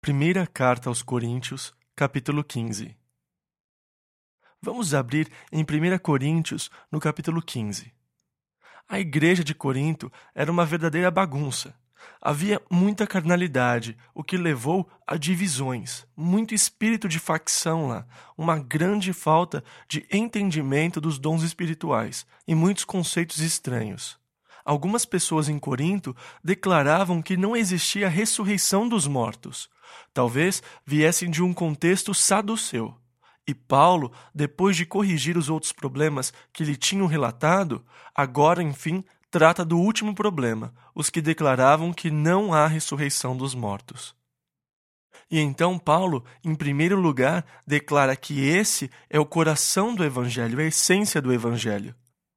Primeira Carta aos Coríntios, capítulo 15. Vamos abrir em 1 Coríntios, no capítulo 15. A igreja de Corinto era uma verdadeira bagunça. Havia muita carnalidade, o que levou a divisões, muito espírito de facção lá, uma grande falta de entendimento dos dons espirituais e muitos conceitos estranhos. Algumas pessoas em Corinto declaravam que não existia ressurreição dos mortos. Talvez viessem de um contexto saduceu. E Paulo, depois de corrigir os outros problemas que lhe tinham relatado, agora, enfim, trata do último problema, os que declaravam que não há ressurreição dos mortos. E então Paulo, em primeiro lugar, declara que esse é o coração do Evangelho, a essência do Evangelho.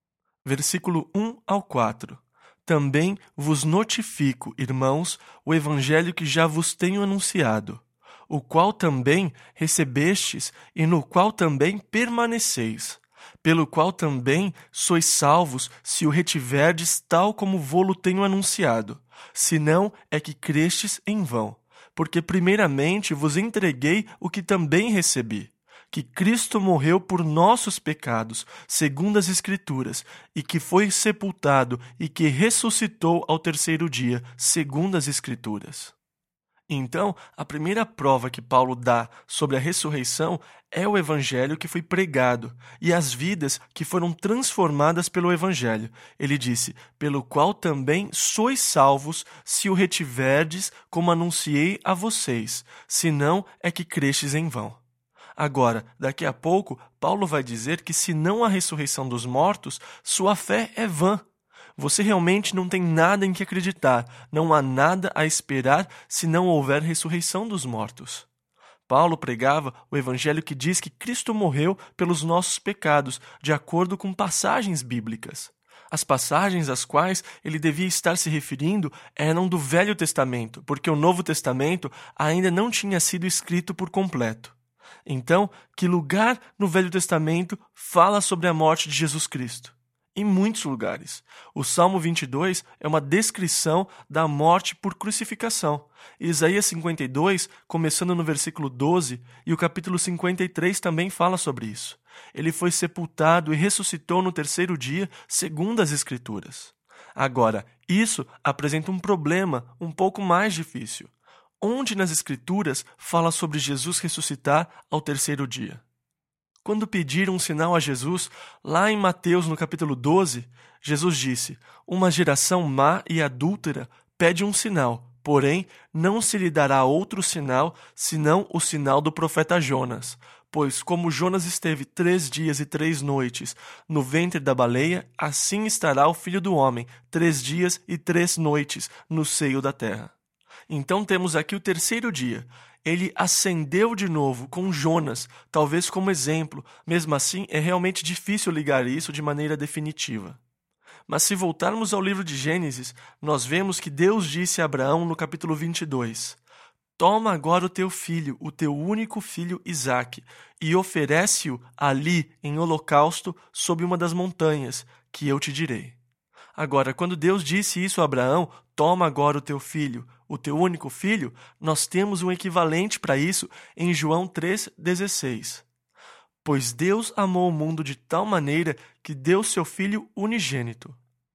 Versículo 1 ao 4. Também vos notifico, irmãos, o Evangelho que já vos tenho anunciado, o qual também recebestes e no qual também permaneceis, pelo qual também sois salvos, se o retiverdes tal como vô-lo tenho anunciado, senão é que crestes em vão. Porque primeiramente vos entreguei o que também recebi, que Cristo morreu por nossos pecados, segundo as Escrituras, e que foi sepultado e que ressuscitou ao terceiro dia, segundo as Escrituras. Então, a primeira prova que Paulo dá sobre a ressurreição é o Evangelho que foi pregado e as vidas que foram transformadas pelo Evangelho. Ele disse, pelo qual também sois salvos, se o retiverdes, como anunciei a vocês, senão é que crestes em vão. Agora, daqui a pouco, Paulo vai dizer que se não há ressurreição dos mortos, sua fé é vã. Você realmente não tem nada em que acreditar, não há nada a esperar se não houver ressurreição dos mortos. Paulo pregava o evangelho que diz que Cristo morreu pelos nossos pecados, de acordo com passagens bíblicas. As passagens às quais ele devia estar se referindo eram do Velho Testamento, porque o Novo Testamento ainda não tinha sido escrito por completo. Então, que lugar no Velho Testamento fala sobre a morte de Jesus Cristo? Em muitos lugares. O Salmo 22 é uma descrição da morte por crucificação. Isaías 52, começando no versículo 12, e o capítulo 53 também fala sobre isso. Ele foi sepultado e ressuscitou no terceiro dia, segundo as Escrituras. Agora, isso apresenta um problema um pouco mais difícil. Onde nas Escrituras fala sobre Jesus ressuscitar ao terceiro dia? Quando pediram um sinal a Jesus, lá em Mateus, no capítulo 12, Jesus disse, uma geração má e adúltera pede um sinal, porém não se lhe dará outro sinal, senão o sinal do profeta Jonas. Pois como Jonas esteve 3 dias e 3 noites no ventre da baleia, assim estará o Filho do Homem 3 dias e 3 noites no seio da terra. Então temos aqui o terceiro dia. Ele ascendeu de novo com Jonas, talvez como exemplo. Mesmo assim, é realmente difícil ligar isso de maneira definitiva. Mas se voltarmos ao livro de Gênesis, nós vemos que Deus disse a Abraão no capítulo 22, toma agora o teu filho, o teu único filho Isaque, e oferece-o ali em holocausto sob uma das montanhas, que eu te direi. Agora, quando Deus disse isso a Abraão, toma agora o teu filho, o teu único filho, nós temos um equivalente para isso em João 3,16. Pois Deus amou o mundo de tal maneira que deu seu filho unigênito.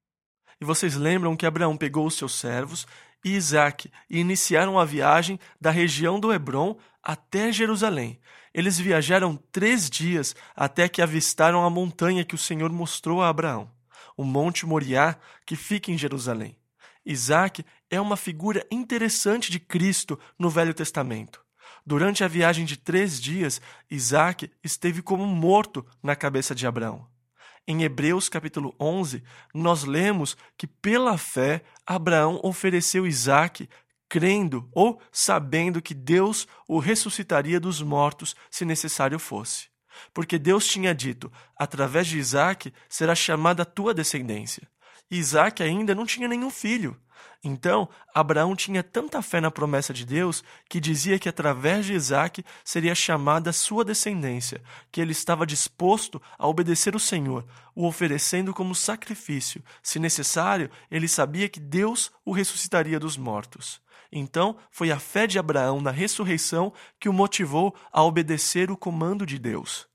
E vocês lembram que Abraão pegou os seus servos e Isaque e iniciaram a viagem da região do Hebrom até Jerusalém. Eles viajaram 3 dias até que avistaram a montanha que o Senhor mostrou a Abraão, o Monte Moriá, que fica em Jerusalém. Isaque é uma figura interessante de Cristo no Velho Testamento. Durante a viagem de 3 dias, Isaque esteve como morto na cabeça de Abraão. Em Hebreus capítulo 11, nós lemos que pela fé Abraão ofereceu Isaque, crendo ou sabendo que Deus o ressuscitaria dos mortos se necessário fosse. Porque Deus tinha dito, através de Isaque será chamada a tua descendência. Isaque ainda não tinha nenhum filho. Então, Abraão tinha tanta fé na promessa de Deus que dizia que através de Isaque seria chamada a sua descendência, que ele estava disposto a obedecer o Senhor, o oferecendo como sacrifício. Se necessário, ele sabia que Deus o ressuscitaria dos mortos. Então, foi a fé de Abraão na ressurreição que o motivou a obedecer o comando de Deus.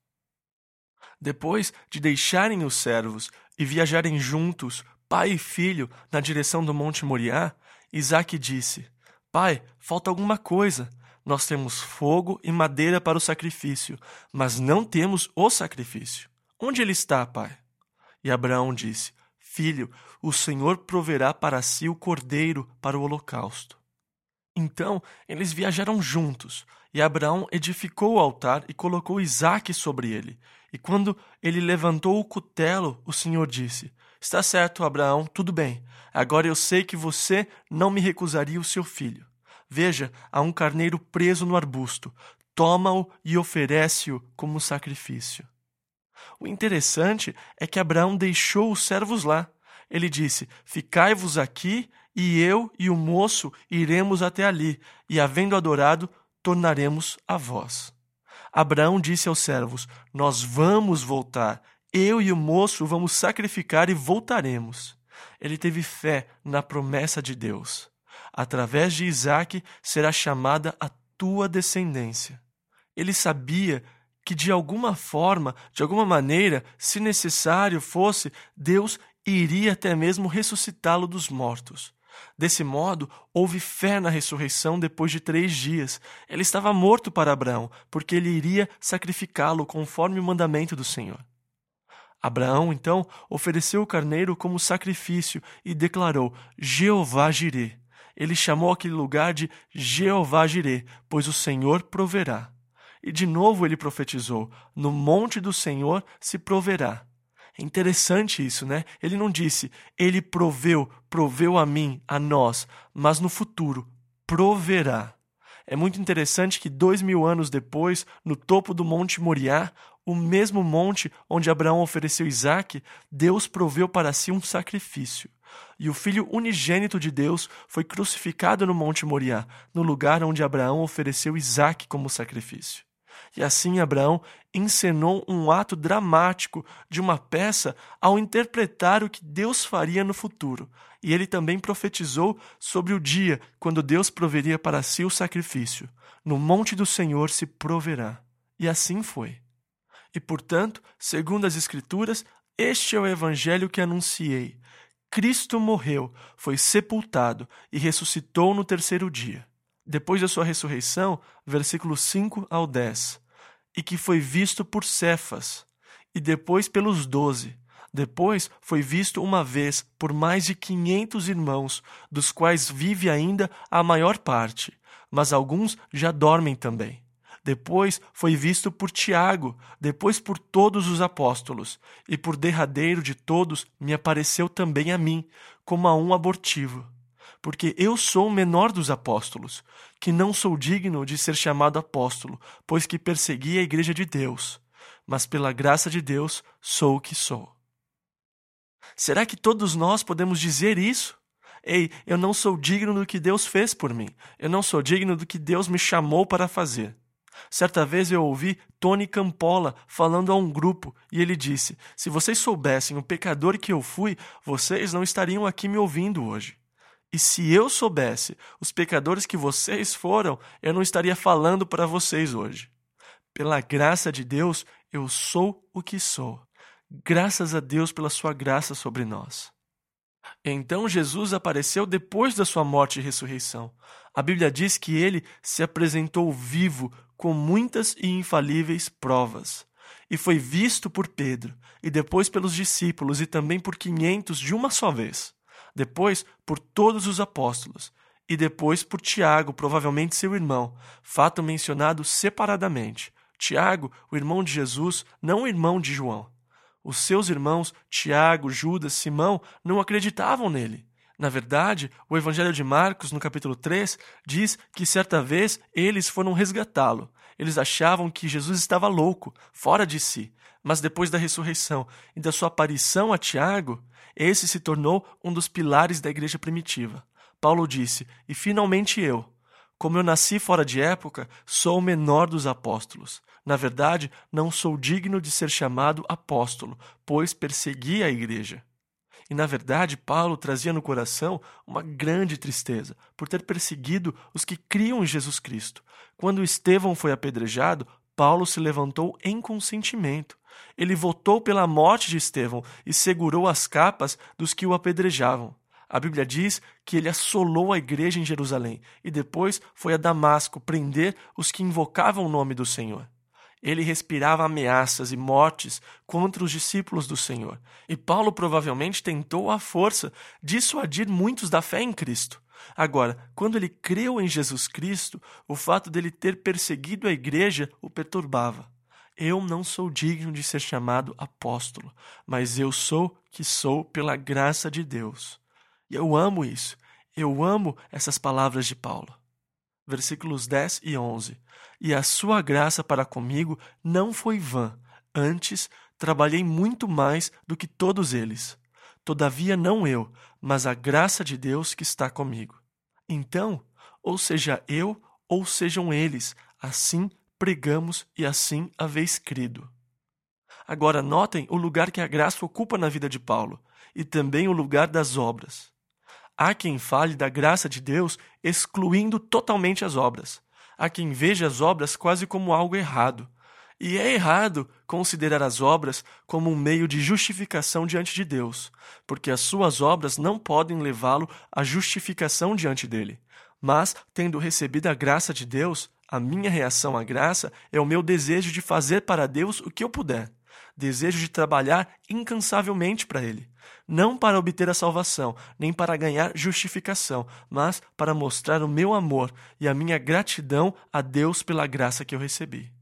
Depois de deixarem os servos e viajarem juntos, pai e filho, na direção do Monte Moriá, Isaque disse: Pai, falta alguma coisa. Nós temos fogo e madeira para o sacrifício, mas não temos o sacrifício. Onde ele está, pai? E Abraão disse: Filho, o Senhor proverá para si o cordeiro para o holocausto. Então eles viajaram juntos, e Abraão edificou o altar e colocou Isaque sobre ele. E quando ele levantou o cutelo, o Senhor disse: Está certo, Abraão, tudo bem. Agora eu sei que você não me recusaria o seu filho. Veja, há um carneiro preso no arbusto. Toma-o e oferece-o como sacrifício. O interessante é que Abraão deixou os servos lá. Ele disse: Ficai-vos aqui, e eu e o moço iremos até ali, e havendo adorado, tornaremos a vós. Abraão disse aos servos: Nós vamos voltar. Eu e o moço vamos sacrificar e voltaremos. Ele teve fé na promessa de Deus. Através de Isaque será chamada a tua descendência. Ele sabia que de alguma forma, de alguma maneira, se necessário fosse, Deus iria até mesmo ressuscitá-lo dos mortos. Desse modo, houve fé na ressurreição depois de 3 dias. Ele estava morto para Abraão, porque ele iria sacrificá-lo conforme o mandamento do Senhor. Abraão, então, ofereceu o carneiro como sacrifício e declarou: Jeová Jirê. Ele chamou aquele lugar de Jeová Jirê, pois o Senhor proverá. E de novo ele profetizou: No monte do Senhor se proverá. É interessante isso, né? Ele não disse: Ele proveu a mim, a nós, mas no futuro, proverá. É muito interessante que 2000 anos depois, no topo do Monte Moriá, o mesmo monte onde Abraão ofereceu Isaque, Deus proveu para si um sacrifício. E o Filho unigênito de Deus foi crucificado no Monte Moriá, no lugar onde Abraão ofereceu Isaque como sacrifício. E assim Abraão encenou um ato dramático de uma peça ao interpretar o que Deus faria no futuro. E ele também profetizou sobre o dia quando Deus proveria para si o sacrifício. No monte do Senhor se proverá. E assim foi. E, portanto, segundo as Escrituras, este é o evangelho que anunciei. Cristo morreu, foi sepultado e ressuscitou no 3º dia. Depois da sua ressurreição, versículos 5 ao 10, e que foi visto por Cefas, e depois pelos 12. Depois foi visto uma vez por mais de 500 irmãos, dos quais vive ainda a maior parte, mas alguns já dormem também. Depois foi visto por Tiago, depois por todos os apóstolos, e por derradeiro de todos me apareceu também a mim, como a um abortivo. Porque eu sou o menor dos apóstolos, que não sou digno de ser chamado apóstolo, pois que persegui a igreja de Deus, mas pela graça de Deus sou o que sou. Será que todos nós podemos dizer isso? Ei, eu não sou digno do que Deus fez por mim, eu não sou digno do que Deus me chamou para fazer. Certa vez eu ouvi Tony Campolo falando a um grupo e ele disse: se vocês soubessem o pecador que eu fui, vocês não estariam aqui me ouvindo hoje. E se eu soubesse os pecadores que vocês foram, eu não estaria falando para vocês hoje. Pela graça de Deus, eu sou o que sou. Graças a Deus pela sua graça sobre nós. Então Jesus apareceu depois da sua morte e ressurreição. A Bíblia diz que ele se apresentou vivo com muitas e infalíveis provas. E foi visto por Pedro, e depois pelos discípulos, e também por 500 de uma só vez. Depois por todos os apóstolos, e depois por Tiago, provavelmente seu irmão, fato mencionado separadamente. Tiago, o irmão de Jesus, não o irmão de João. Os seus irmãos, Tiago, Judas, Simão, não acreditavam nele. Na verdade, o Evangelho de Marcos, no capítulo 3, diz que certa vez eles foram resgatá-lo. Eles achavam que Jesus estava louco, fora de si. Mas depois da ressurreição e da sua aparição a Tiago, esse se tornou um dos pilares da igreja primitiva. Paulo disse: e finalmente eu, como eu nasci fora de época, sou o menor dos apóstolos. Na verdade, não sou digno de ser chamado apóstolo, pois persegui a igreja. E, na verdade, Paulo trazia no coração uma grande tristeza por ter perseguido os que criam em Jesus Cristo. Quando Estevão foi apedrejado, Paulo se levantou em consentimento. Ele votou pela morte de Estevão e segurou as capas dos que o apedrejavam. A Bíblia diz que ele assolou a igreja em Jerusalém e depois foi a Damasco prender os que invocavam o nome do Senhor. Ele respirava ameaças e mortes contra os discípulos do Senhor. E Paulo provavelmente tentou à força dissuadir muitos da fé em Cristo. Agora, quando ele creu em Jesus Cristo, o fato dele ter perseguido a igreja o perturbava. Eu não sou digno de ser chamado apóstolo, mas eu sou que sou pela graça de Deus. E eu amo isso. Eu amo essas palavras de Paulo. Versículos 10 e 11. E a sua graça para comigo não foi vã. Antes, trabalhei muito mais do que todos eles. Todavia não eu, mas a graça de Deus que está comigo. Então, ou seja eu, ou sejam eles, assim pregamos e assim haveis crido. Agora notem o lugar que a graça ocupa na vida de Paulo, e também o lugar das obras. Há quem fale da graça de Deus excluindo totalmente as obras. Há quem veja as obras quase como algo errado. E é errado considerar as obras como um meio de justificação diante de Deus, porque as suas obras não podem levá-lo à justificação diante dele. Mas, tendo recebido a graça de Deus, a minha reação à graça é o meu desejo de fazer para Deus o que eu puder. Desejo de trabalhar incansavelmente para Ele. Não para obter a salvação, nem para ganhar justificação, mas para mostrar o meu amor e a minha gratidão a Deus pela graça que eu recebi.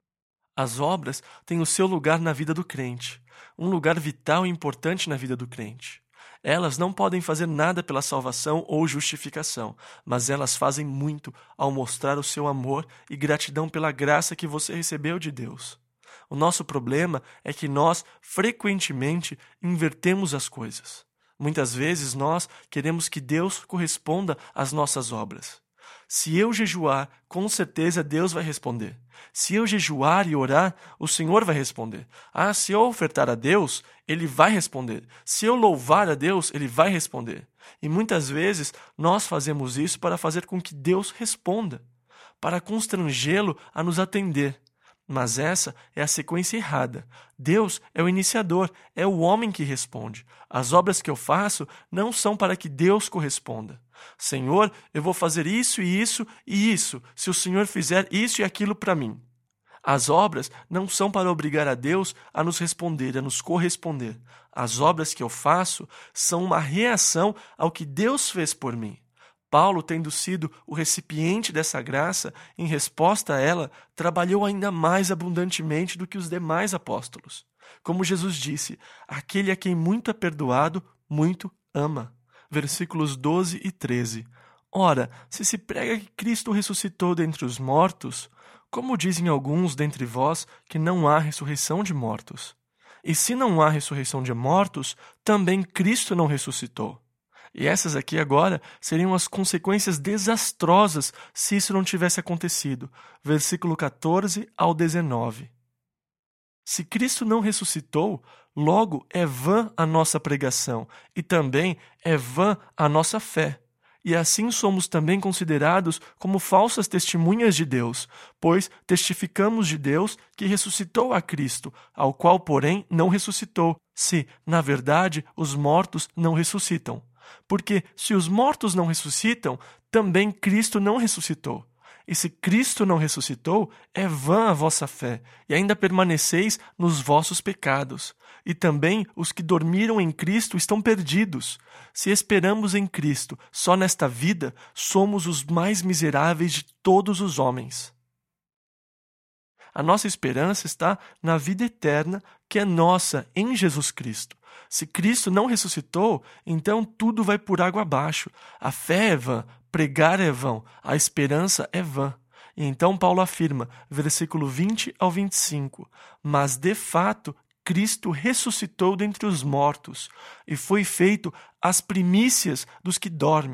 As obras têm o seu lugar na vida do crente, um lugar vital e importante na vida do crente. Elas não podem fazer nada pela salvação ou justificação, mas elas fazem muito ao mostrar o seu amor e gratidão pela graça que você recebeu de Deus. O nosso problema é que nós, frequentemente, invertemos as coisas. Muitas vezes nós queremos que Deus corresponda às nossas obras. Se eu jejuar, com certeza Deus vai responder. Se eu jejuar e orar, o Senhor vai responder. Se eu ofertar a Deus, Ele vai responder. Se eu louvar a Deus, Ele vai responder. E muitas vezes nós fazemos isso para fazer com que Deus responda, para constrangê-lo a nos atender. Mas essa é a sequência errada. Deus é o iniciador, é o homem que responde. As obras que eu faço não são para que Deus corresponda. Senhor, eu vou fazer isso e isso e isso, se o Senhor fizer isso e aquilo para mim. As obras não são para obrigar a Deus a nos responder, a nos corresponder. As obras que eu faço são uma reação ao que Deus fez por mim. Paulo, tendo sido o recipiente dessa graça, em resposta a ela, trabalhou ainda mais abundantemente do que os demais apóstolos. Como Jesus disse, aquele a quem muito é perdoado, muito ama. Versículos 12 e 13. Ora, se prega que Cristo ressuscitou dentre os mortos, como dizem alguns dentre vós que não há ressurreição de mortos? E se não há ressurreição de mortos, também Cristo não ressuscitou. E essas aqui agora seriam as consequências desastrosas se isso não tivesse acontecido. Versículo 14 ao 19. Se Cristo não ressuscitou, logo é vã a nossa pregação e também é vã a nossa fé. E assim somos também considerados como falsas testemunhas de Deus, pois testificamos de Deus que ressuscitou a Cristo, ao qual, porém, não ressuscitou, se, na verdade, os mortos não ressuscitam. Porque se os mortos não ressuscitam, também Cristo não ressuscitou. E se Cristo não ressuscitou, é vã a vossa fé, e ainda permaneceis nos vossos pecados. E também os que dormiram em Cristo estão perdidos. Se esperamos em Cristo só nesta vida, somos os mais miseráveis de todos os homens. A nossa esperança está na vida eterna, que é nossa em Jesus Cristo. Se Cristo não ressuscitou, então tudo vai por água abaixo. A fé é vã, pregar é vão, a esperança é vã. E então Paulo afirma, versículo 20 ao 25, mas de fato Cristo ressuscitou dentre os mortos e foi feito as primícias dos que dormem.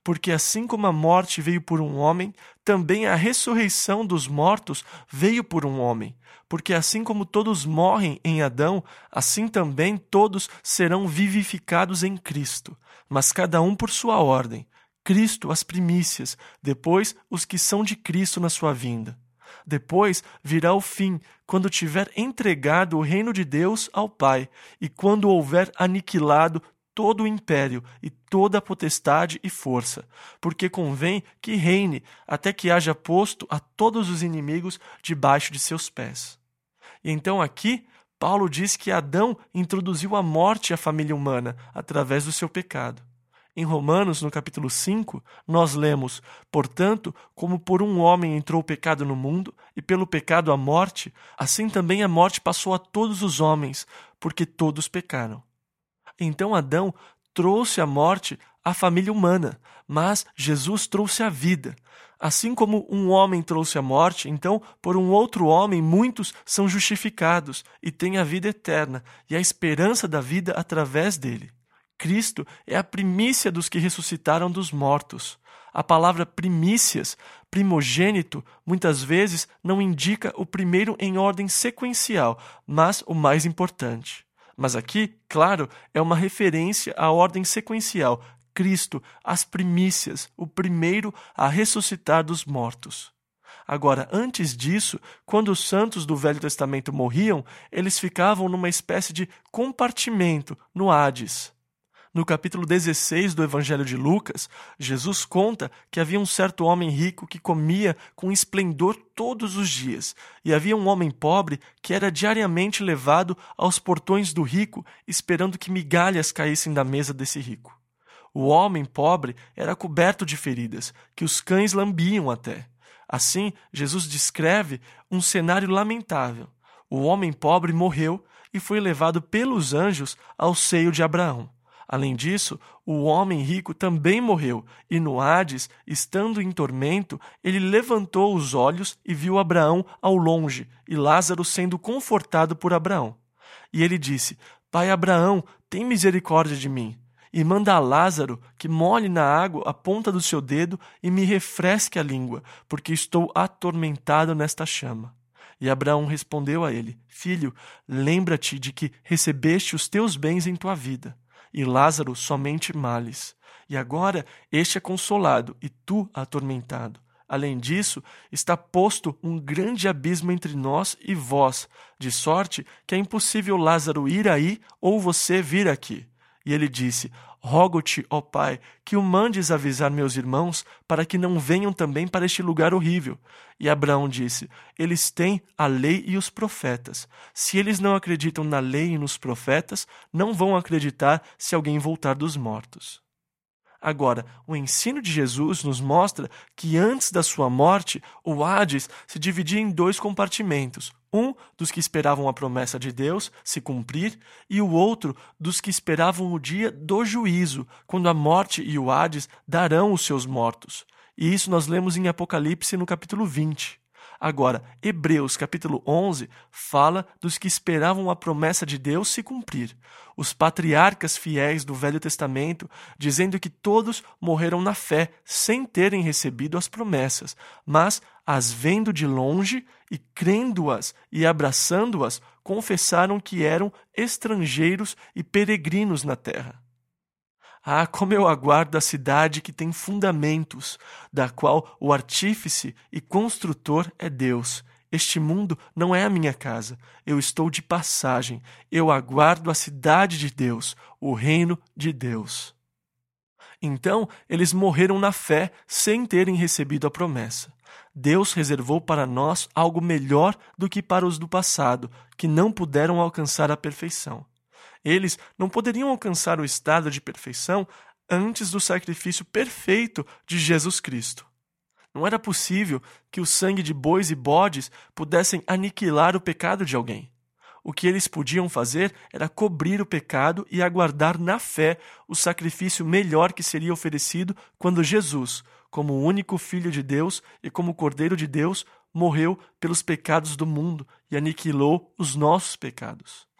porque assim como a morte veio por um homem, também a ressurreição dos mortos veio por um homem. Porque assim como todos morrem em Adão, assim também todos serão vivificados em Cristo, mas cada um por sua ordem. Cristo as primícias, depois os que são de Cristo na sua vinda. Depois virá o fim, quando tiver entregado o reino de Deus ao Pai, e quando houver aniquilado todo o império e toda a potestade e força, porque convém que reine até que haja posto a todos os inimigos debaixo de seus pés. E então aqui, Paulo diz que Adão introduziu a morte à família humana através do seu pecado. Em Romanos, no capítulo 5, nós lemos: portanto, como por um homem entrou o pecado no mundo, e pelo pecado a morte, assim também a morte passou a todos os homens, porque todos pecaram. Então Adão trouxe a morte à família humana, mas Jesus trouxe a vida. Assim como um homem trouxe a morte, então, por um outro homem, muitos são justificados e têm a vida eterna e a esperança da vida através dele. Cristo é a primícia dos que ressuscitaram dos mortos. A palavra primícias, primogênito, muitas vezes não indica o primeiro em ordem sequencial, mas o mais importante. Mas aqui, claro, é uma referência à ordem sequencial. Cristo, as primícias, o primeiro a ressuscitar dos mortos. Agora, antes disso, quando os santos do Velho Testamento morriam, eles ficavam numa espécie de compartimento no Hades. No capítulo 16 do Evangelho de Lucas, Jesus conta que havia um certo homem rico que comia com esplendor todos os dias, e havia um homem pobre que era diariamente levado aos portões do rico, esperando que migalhas caíssem da mesa desse rico. O homem pobre era coberto de feridas, que os cães lambiam até. Assim, Jesus descreve um cenário lamentável. O homem pobre morreu e foi levado pelos anjos ao seio de Abraão. Além disso, o homem rico também morreu, e no Hades, estando em tormento, ele levantou os olhos e viu Abraão ao longe, e Lázaro sendo confortado por Abraão. E ele disse: Pai Abraão, tem misericórdia de mim, e manda a Lázaro que molhe na água a ponta do seu dedo e me refresque a língua, porque estou atormentado nesta chama. E Abraão respondeu a ele: Filho, lembra-te de que recebeste os teus bens em tua vida, e Lázaro somente males. E agora este é consolado, e tu atormentado. Além disso, está posto um grande abismo entre nós e vós, de sorte que é impossível Lázaro ir aí ou você vir aqui. E ele disse: Rogo-te, ó Pai, que o mandes avisar meus irmãos, para que não venham também para este lugar horrível. E Abraão disse: Eles têm a lei e os profetas. Se eles não acreditam na lei e nos profetas, não vão acreditar se alguém voltar dos mortos. Agora, o ensino de Jesus nos mostra que antes da sua morte, o Hades se dividia em dois compartimentos. Um dos que esperavam a promessa de Deus se cumprir, e o outro dos que esperavam o dia do juízo, quando a morte e o Hades darão os seus mortos. E isso nós lemos em Apocalipse no capítulo 20. Agora, Hebreus capítulo 11 fala dos que esperavam a promessa de Deus se cumprir. Os patriarcas fiéis do Velho Testamento, dizendo que todos morreram na fé, sem terem recebido as promessas, mas as vendo de longe e crendo-as e abraçando-as, confessaram que eram estrangeiros e peregrinos na terra. Ah, como eu aguardo a cidade que tem fundamentos, da qual o artífice e construtor é Deus. Este mundo não é a minha casa, eu estou de passagem, eu aguardo a cidade de Deus, o reino de Deus. Então, eles morreram na fé, sem terem recebido a promessa. Deus reservou para nós algo melhor do que para os do passado, que não puderam alcançar a perfeição. Eles não poderiam alcançar o estado de perfeição antes do sacrifício perfeito de Jesus Cristo. Não era possível que o sangue de bois e bodes pudessem aniquilar o pecado de alguém. O que eles podiam fazer era cobrir o pecado e aguardar na fé o sacrifício melhor que seria oferecido quando Jesus, como o único Filho de Deus e como Cordeiro de Deus, morreu pelos pecados do mundo e aniquilou os nossos pecados.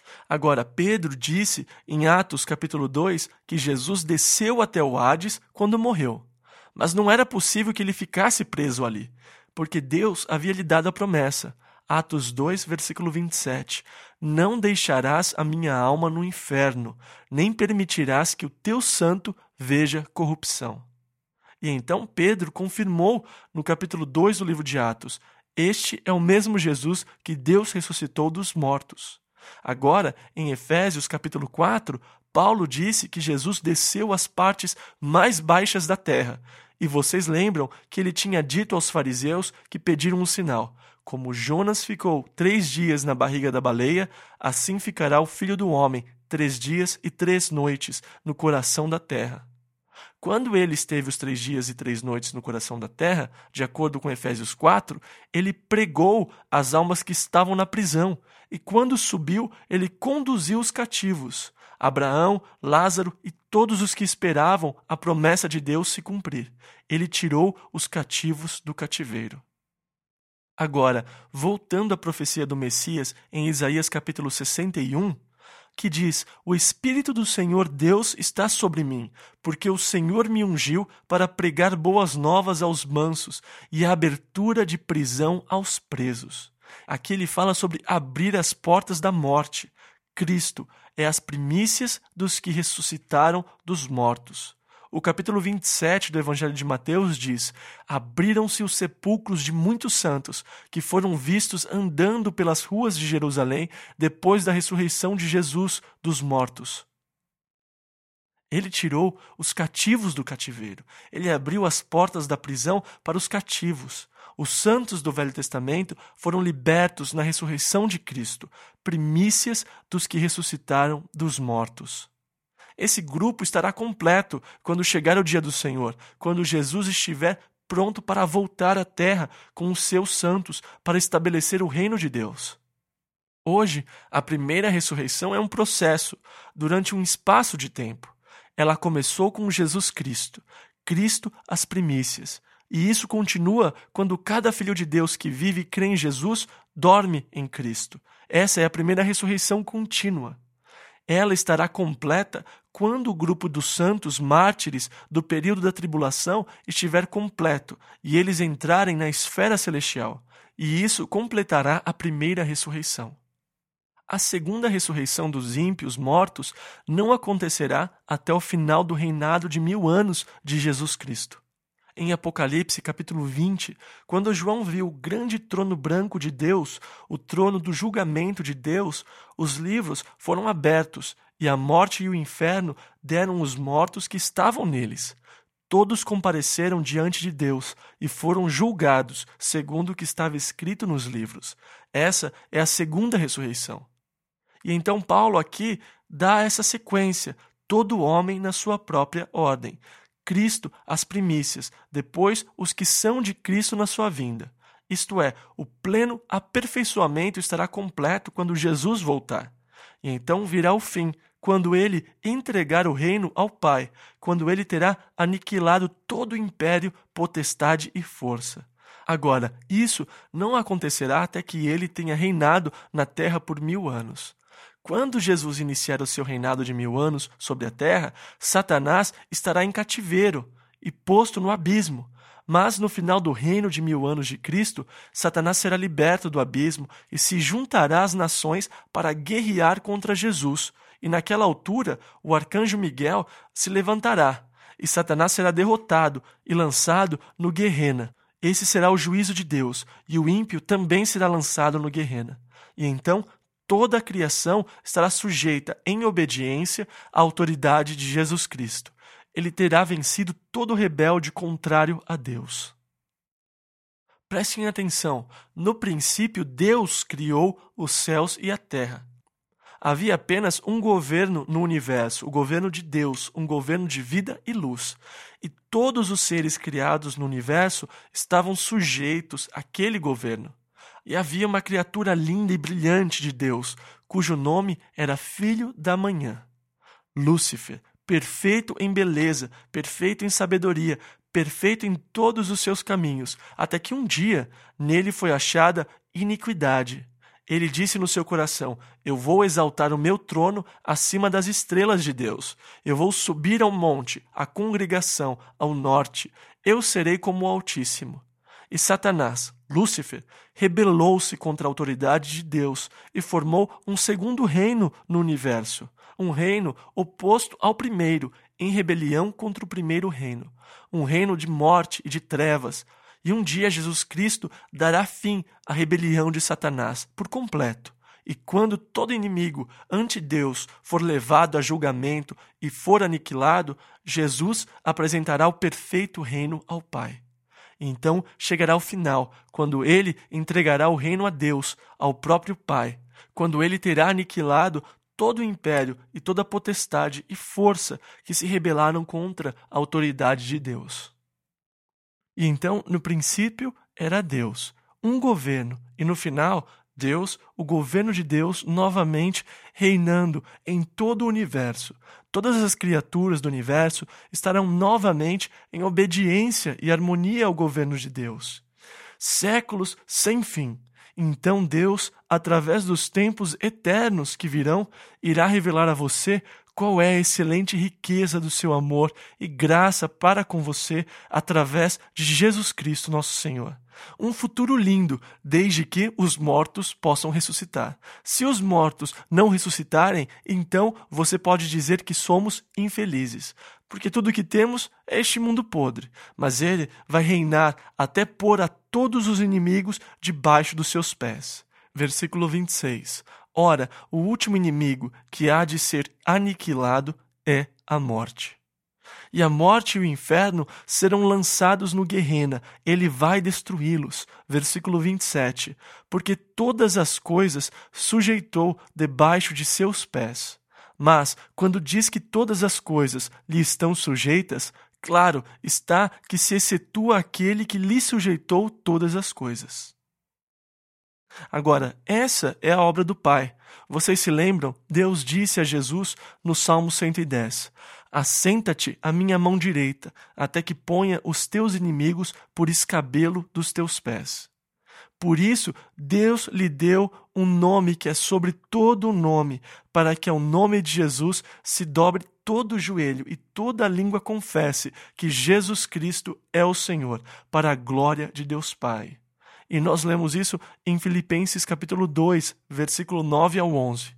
Agora, Pedro disse em Atos capítulo 2 que Jesus desceu até o Hades quando morreu. Mas não era possível que ele ficasse preso ali, porque Deus havia lhe dado a promessa. Atos 2, versículo 27. Não deixarás a minha alma no inferno, nem permitirás que o teu santo veja corrupção. E então Pedro confirmou no capítulo 2 do livro de Atos: este é o mesmo Jesus que Deus ressuscitou dos mortos. Agora, em Efésios capítulo 4, Paulo disse que Jesus desceu às partes mais baixas da terra. E vocês lembram que ele tinha dito aos fariseus que pediram um sinal: como Jonas ficou 3 dias na barriga da baleia, assim ficará o Filho do Homem 3 dias e 3 noites no coração da terra. Quando ele esteve os 3 dias e 3 noites no coração da terra, de acordo com Efésios 4, ele pregou as almas que estavam na prisão, e quando subiu, ele conduziu os cativos, Abraão, Lázaro e todos os que esperavam a promessa de Deus se cumprir. Ele tirou os cativos do cativeiro. Agora, voltando à profecia do Messias em Isaías capítulo 61, que diz: o Espírito do Senhor Deus está sobre mim, porque o Senhor me ungiu para pregar boas novas aos mansos e a abertura de prisão aos presos. Aqui ele fala sobre abrir as portas da morte. Cristo é as primícias dos que ressuscitaram dos mortos. O capítulo 27 do Evangelho de Mateus diz: abriram-se os sepulcros de muitos santos, que foram vistos andando pelas ruas de Jerusalém depois da ressurreição de Jesus dos mortos. Ele tirou os cativos do cativeiro. Ele abriu as portas da prisão para os cativos. Os santos do Velho Testamento foram libertos na ressurreição de Cristo, primícias dos que ressuscitaram dos mortos. Esse grupo estará completo quando chegar o dia do Senhor, quando Jesus estiver pronto para voltar à terra com os seus santos para estabelecer o reino de Deus. Hoje, a primeira ressurreição é um processo, durante um espaço de tempo. Ela começou com Jesus Cristo, Cristo as primícias. E isso continua quando cada filho de Deus que vive e crê em Jesus dorme em Cristo. Essa é a primeira ressurreição contínua. Ela estará completa quando o grupo dos santos mártires do período da tribulação estiver completo e eles entrarem na esfera celestial. E isso completará a primeira ressurreição. A segunda ressurreição dos ímpios mortos não acontecerá até o final do reinado de 1000 anos de Jesus Cristo. Em Apocalipse, capítulo 20, quando João viu o grande trono branco de Deus, o trono do julgamento de Deus, os livros foram abertos e a morte e o inferno deram os mortos que estavam neles. Todos compareceram diante de Deus e foram julgados segundo o que estava escrito nos livros. Essa é a segunda ressurreição. E então Paulo aqui dá essa sequência, todo homem na sua própria ordem. Cristo as primícias, depois os que são de Cristo na sua vinda. Isto é, o pleno aperfeiçoamento estará completo quando Jesus voltar. E então virá o fim, quando ele entregar o reino ao Pai, quando ele terá aniquilado todo o império, potestade e força. Agora, isso não acontecerá até que ele tenha reinado na terra por 1000 anos. Quando Jesus iniciar o seu reinado de 1000 anos sobre a terra, Satanás estará em cativeiro e posto no abismo. Mas no final do reino de 1000 anos de Cristo, Satanás será liberto do abismo e se juntará às nações para guerrear contra Jesus. E naquela altura, o arcanjo Miguel se levantará, e Satanás será derrotado e lançado no Guerrena. Esse será o juízo de Deus, e o ímpio também será lançado no Guerrena. E então toda a criação estará sujeita em obediência à autoridade de Jesus Cristo. Ele terá vencido todo rebelde contrário a Deus. Prestem atenção, no princípio Deus criou os céus e a terra. Havia apenas um governo no universo, o governo de Deus, um governo de vida e luz. E todos os seres criados no universo estavam sujeitos àquele governo. E havia uma criatura linda e brilhante de Deus, cujo nome era Filho da Manhã. Lúcifer, perfeito em beleza, perfeito em sabedoria, perfeito em todos os seus caminhos, até que um dia nele foi achada iniquidade. Ele disse no seu coração: eu vou exaltar o meu trono acima das estrelas de Deus. Eu vou subir ao monte, à congregação, ao norte. Eu serei como o Altíssimo. E Satanás, Lúcifer, rebelou-se contra a autoridade de Deus e formou um segundo reino no universo, um reino oposto ao primeiro, em rebelião contra o primeiro reino, um reino de morte e de trevas. E um dia Jesus Cristo dará fim à rebelião de Satanás por completo. E quando todo inimigo ante Deus for levado a julgamento e for aniquilado, Jesus apresentará o perfeito reino ao Pai. Então chegará o final, quando ele entregará o reino a Deus, ao próprio Pai, quando ele terá aniquilado todo o império e toda a potestade e força que se rebelaram contra a autoridade de Deus. E então, no princípio, era Deus, um governo, e no final, Deus, o governo de Deus, novamente reinando em todo o universo. Todas as criaturas do universo estarão novamente em obediência e harmonia ao governo de Deus. Séculos sem fim. Então Deus, através dos tempos eternos que virão, irá revelar a você qual é a excelente riqueza do seu amor e graça para com você através de Jesus Cristo, nosso Senhor. Um futuro lindo, desde que os mortos possam ressuscitar. Se os mortos não ressuscitarem, então você pode dizer que somos infelizes, porque tudo o que temos é este mundo podre, mas ele vai reinar até pôr a todos os inimigos debaixo dos seus pés. Versículo 26. Ora, o último inimigo que há de ser aniquilado é a morte. E a morte e o inferno serão lançados no Guerrena, ele vai destruí-los. Versículo 27. Porque todas as coisas sujeitou debaixo de seus pés. Mas, quando diz que todas as coisas lhe estão sujeitas, claro está que se excetua aquele que lhe sujeitou todas as coisas. Agora, essa é a obra do Pai. Vocês se lembram? Deus disse a Jesus no Salmo 110, assenta-te à minha mão direita, até que ponha os teus inimigos por escabelo dos teus pés. Por isso, Deus lhe deu um nome que é sobre todo o nome, para que ao nome de Jesus se dobre todo o joelho e toda a língua confesse que Jesus Cristo é o Senhor, para a glória de Deus Pai. E nós lemos isso em Filipenses capítulo 2, versículo 9 ao 11.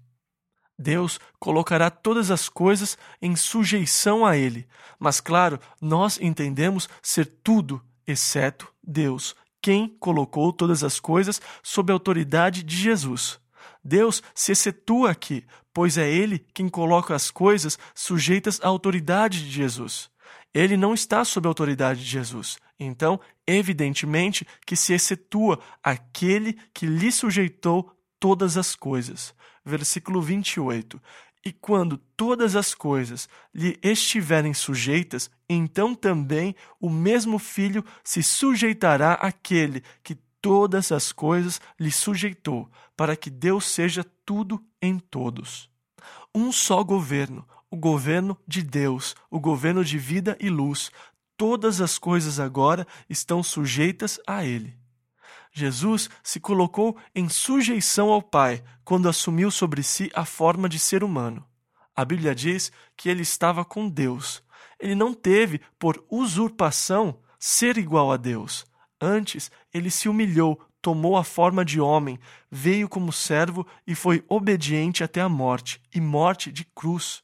Deus colocará todas as coisas em sujeição a Ele, mas claro, nós entendemos ser tudo, exceto Deus, quem colocou todas as coisas sob a autoridade de Jesus. Deus se excetua aqui, pois é Ele quem coloca as coisas sujeitas à autoridade de Jesus. Ele não está sob a autoridade de Jesus. Então, evidentemente que se excetua aquele que lhe sujeitou todas as coisas. Versículo 28. E quando todas as coisas lhe estiverem sujeitas, então também o mesmo Filho se sujeitará àquele que todas as coisas lhe sujeitou, para que Deus seja tudo em todos. Um só governo, o governo de Deus, o governo de vida e luz. Todas as coisas agora estão sujeitas a Ele. Jesus se colocou em sujeição ao Pai quando assumiu sobre si a forma de ser humano. A Bíblia diz que ele estava com Deus. Ele não teve, por usurpação, ser igual a Deus. Antes, ele se humilhou, tomou a forma de homem, veio como servo e foi obediente até a morte, e morte de cruz.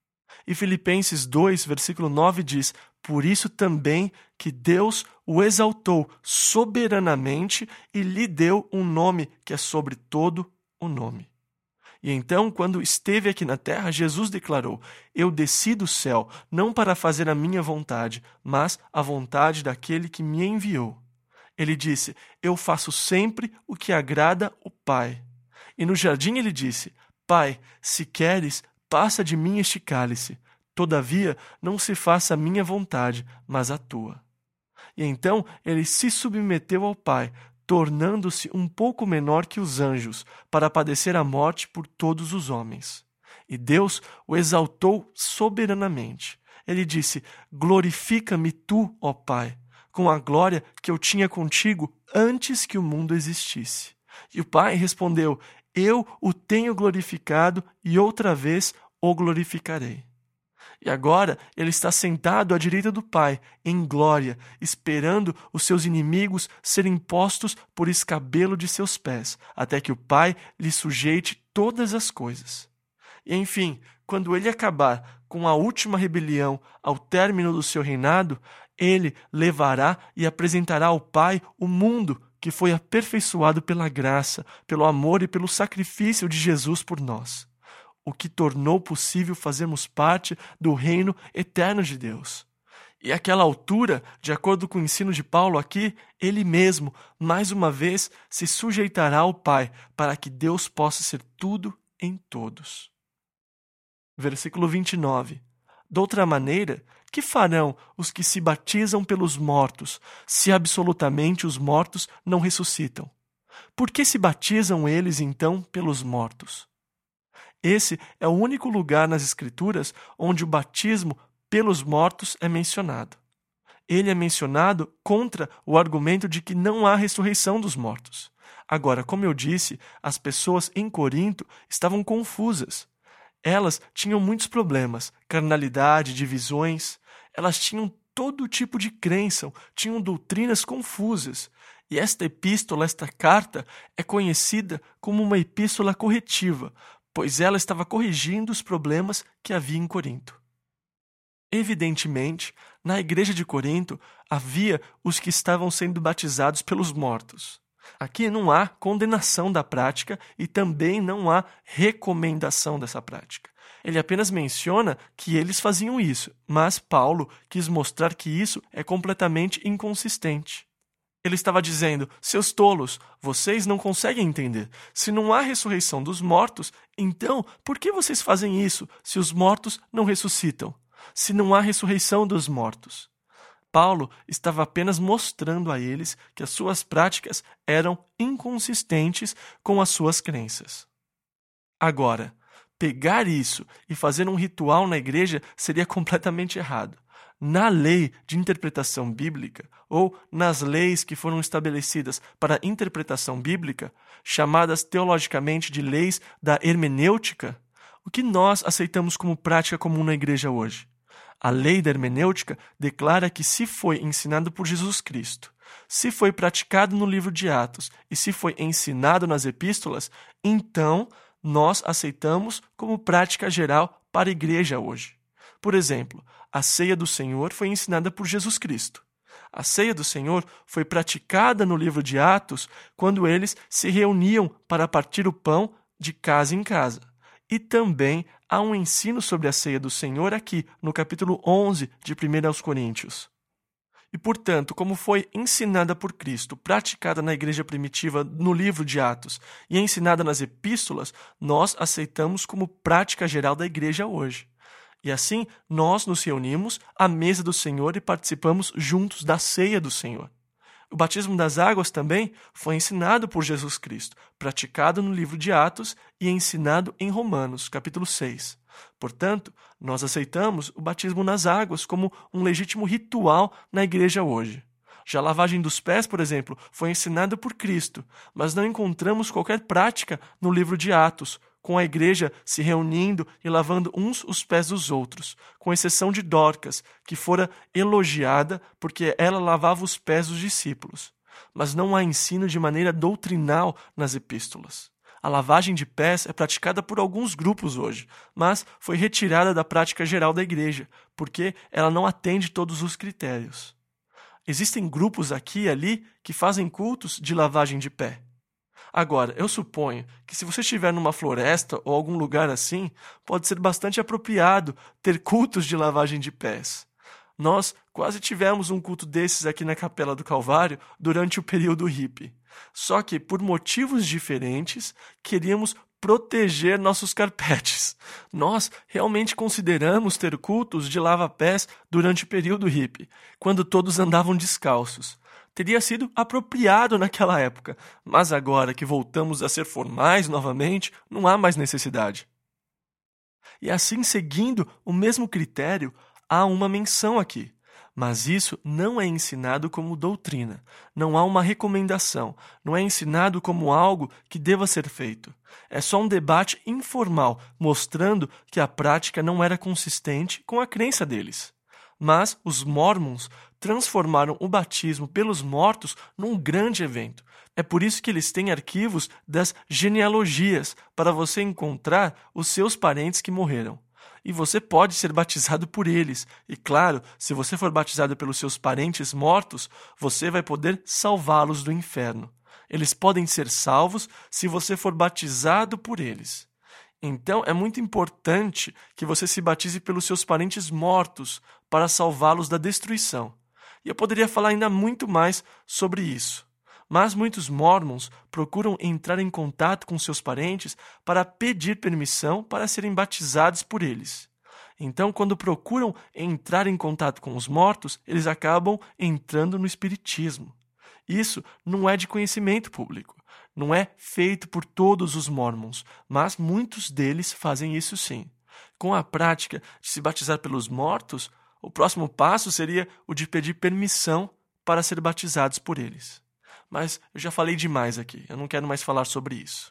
E Filipenses 2, versículo 9 diz: por isso também que Deus o exaltou soberanamente e lhe deu um nome que é sobre todo o nome. E então, quando esteve aqui na terra, Jesus declarou: eu desci do céu, não para fazer a minha vontade, mas a vontade daquele que me enviou. Ele disse: eu faço sempre o que agrada o Pai. E no jardim ele disse: Pai, se queres, passa de mim este cálice. Todavia, não se faça a minha vontade, mas a tua. E então ele se submeteu ao Pai, tornando-se um pouco menor que os anjos, para padecer a morte por todos os homens. E Deus o exaltou soberanamente. Ele disse: glorifica-me tu, ó Pai, com a glória que eu tinha contigo antes que o mundo existisse. E o Pai respondeu: eu o tenho glorificado e outra vez o glorificarei. E agora ele está sentado à direita do Pai, em glória, esperando os seus inimigos serem postos por escabelo de seus pés, até que o Pai lhe sujeite todas as coisas. E enfim, quando ele acabar com a última rebelião ao término do seu reinado, ele levará e apresentará ao Pai o mundo que foi aperfeiçoado pela graça, pelo amor e pelo sacrifício de Jesus por nós, o que tornou possível fazermos parte do reino eterno de Deus. E àquela altura, de acordo com o ensino de Paulo aqui, ele mesmo, mais uma vez, se sujeitará ao Pai, para que Deus possa ser tudo em todos. Versículo 29. Doutra maneira, que farão os que se batizam pelos mortos, se absolutamente os mortos não ressuscitam? Por que se batizam eles, então, pelos mortos? Esse é o único lugar nas Escrituras onde o batismo pelos mortos é mencionado. Ele é mencionado contra o argumento de que não há ressurreição dos mortos. Agora, como eu disse, as pessoas em Corinto estavam confusas. Elas tinham muitos problemas, carnalidade, divisões. Elas tinham todo tipo de crença, tinham doutrinas confusas. E esta epístola, esta carta, é conhecida como uma epístola corretiva, pois ela estava corrigindo os problemas que havia em Corinto. Evidentemente, na igreja de Corinto havia os que estavam sendo batizados pelos mortos. Aqui não há condenação da prática e também não há recomendação dessa prática. Ele apenas menciona que eles faziam isso, mas Paulo quis mostrar que isso é completamente inconsistente. Ele estava dizendo: seus tolos, vocês não conseguem entender. Se não há ressurreição dos mortos, então por que vocês fazem isso se os mortos não ressuscitam? Se não há ressurreição dos mortos? Paulo estava apenas mostrando a eles que as suas práticas eram inconsistentes com as suas crenças. Agora, pegar isso e fazer um ritual na igreja seria completamente errado. Na lei de interpretação bíblica, ou nas leis que foram estabelecidas para interpretação bíblica, chamadas teologicamente de leis da hermenêutica, o que nós aceitamos como prática comum na igreja hoje? A lei da hermenêutica declara que se foi ensinado por Jesus Cristo, se foi praticado no livro de Atos e se foi ensinado nas epístolas, então nós aceitamos como prática geral para a igreja hoje. Por exemplo, a ceia do Senhor foi ensinada por Jesus Cristo. A ceia do Senhor foi praticada no livro de Atos quando eles se reuniam para partir o pão de casa em casa. E também há um ensino sobre a ceia do Senhor aqui, no capítulo 11 de 1 Coríntios. E, portanto, como foi ensinada por Cristo, praticada na igreja primitiva no livro de Atos e ensinada nas epístolas, nós aceitamos como prática geral da igreja hoje. E assim, nós nos reunimos à mesa do Senhor e participamos juntos da ceia do Senhor. O batismo das águas também foi ensinado por Jesus Cristo, praticado no livro de Atos e ensinado em Romanos, capítulo 6. Portanto, nós aceitamos o batismo nas águas como um legítimo ritual na igreja hoje. Já a lavagem dos pés, por exemplo, foi ensinada por Cristo, mas não encontramos qualquer prática no livro de Atos, com a igreja se reunindo e lavando uns os pés dos outros, com exceção de Dorcas, que fora elogiada porque ela lavava os pés dos discípulos. Mas não há ensino de maneira doutrinal nas epístolas. A lavagem de pés é praticada por alguns grupos hoje, mas foi retirada da prática geral da igreja, porque ela não atende todos os critérios. Existem grupos aqui e ali que fazem cultos de lavagem de pé. Agora, eu suponho que se você estiver numa floresta ou algum lugar assim, pode ser bastante apropriado ter cultos de lavagem de pés. Nós quase tivemos um culto desses aqui na Capela do Calvário durante o período hippie. Só que, por motivos diferentes, queríamos proteger nossos carpetes. Nós realmente consideramos ter cultos de lava-pés durante o período hippie, quando todos andavam descalços. Teria sido apropriado naquela época, mas agora que voltamos a ser formais novamente, não há mais necessidade. E assim, seguindo o mesmo critério, há uma menção aqui. Mas isso não é ensinado como doutrina, não há uma recomendação, não é ensinado como algo que deva ser feito. É só um debate informal, mostrando que a prática não era consistente com a crença deles. Mas os Mormons transformaram o batismo pelos mortos num grande evento. É por isso que eles têm arquivos das genealogias para você encontrar os seus parentes que morreram. E você pode ser batizado por eles. E claro, se você for batizado pelos seus parentes mortos, você vai poder salvá-los do inferno. Eles podem ser salvos se você for batizado por eles. Então, é muito importante que você se batize pelos seus parentes mortos para salvá-los da destruição. E eu poderia falar ainda muito mais sobre isso. Mas muitos Mormons procuram entrar em contato com seus parentes para pedir permissão para serem batizados por eles. Então, quando procuram entrar em contato com os mortos, eles acabam entrando no espiritismo. Isso não é de conhecimento público. Não é feito por todos os Mormons, mas muitos deles fazem isso sim. Com a prática de se batizar pelos mortos, o próximo passo seria o de pedir permissão para ser batizados por eles. Mas eu já falei demais aqui, eu não quero mais falar sobre isso.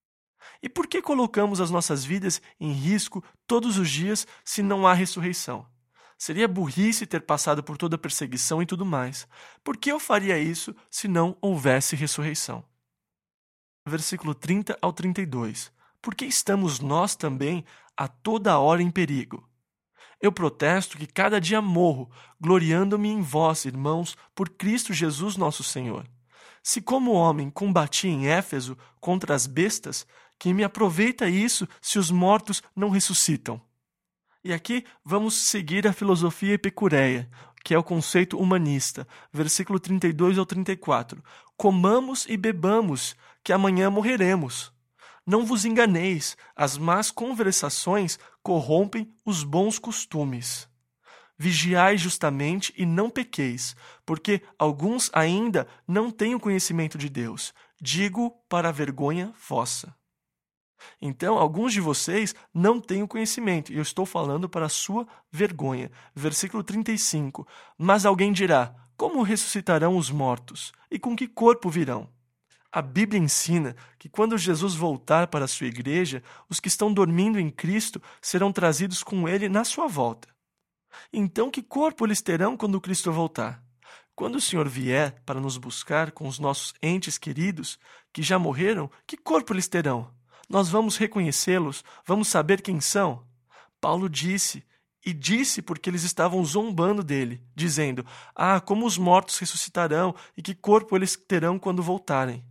E por que colocamos as nossas vidas em risco todos os dias se não há ressurreição? Seria burrice ter passado por toda a perseguição e tudo mais. Por que eu faria isso se não houvesse ressurreição? Versículo 30 ao 32. Por que estamos nós também a toda hora em perigo? Eu protesto que cada dia morro, gloriando-me em vós, irmãos, por Cristo Jesus nosso Senhor. Se como homem combati em Éfeso contra as bestas, que me aproveita isso se os mortos não ressuscitam? E aqui vamos seguir a filosofia epicureia, que é o conceito humanista. Versículo 32 ao 34. Comamos e bebamos, que amanhã morreremos. Não vos enganeis, as más conversações corrompem os bons costumes. Vigiai justamente e não pequeis, porque alguns ainda não têm o conhecimento de Deus. Digo para a vergonha vossa. Então, alguns de vocês não têm o conhecimento, e eu estou falando para a sua vergonha. Versículo 35. Mas alguém dirá, como ressuscitarão os mortos? E com que corpo virão? A Bíblia ensina que quando Jesus voltar para a sua igreja, os que estão dormindo em Cristo serão trazidos com ele na sua volta. Então, que corpo eles terão quando Cristo voltar? Quando o Senhor vier para nos buscar com os nossos entes queridos, que já morreram, que corpo eles terão? Nós vamos reconhecê-los? Vamos saber quem são? Paulo disse, e disse porque eles estavam zombando dele, dizendo, como os mortos ressuscitarão e que corpo eles terão quando voltarem.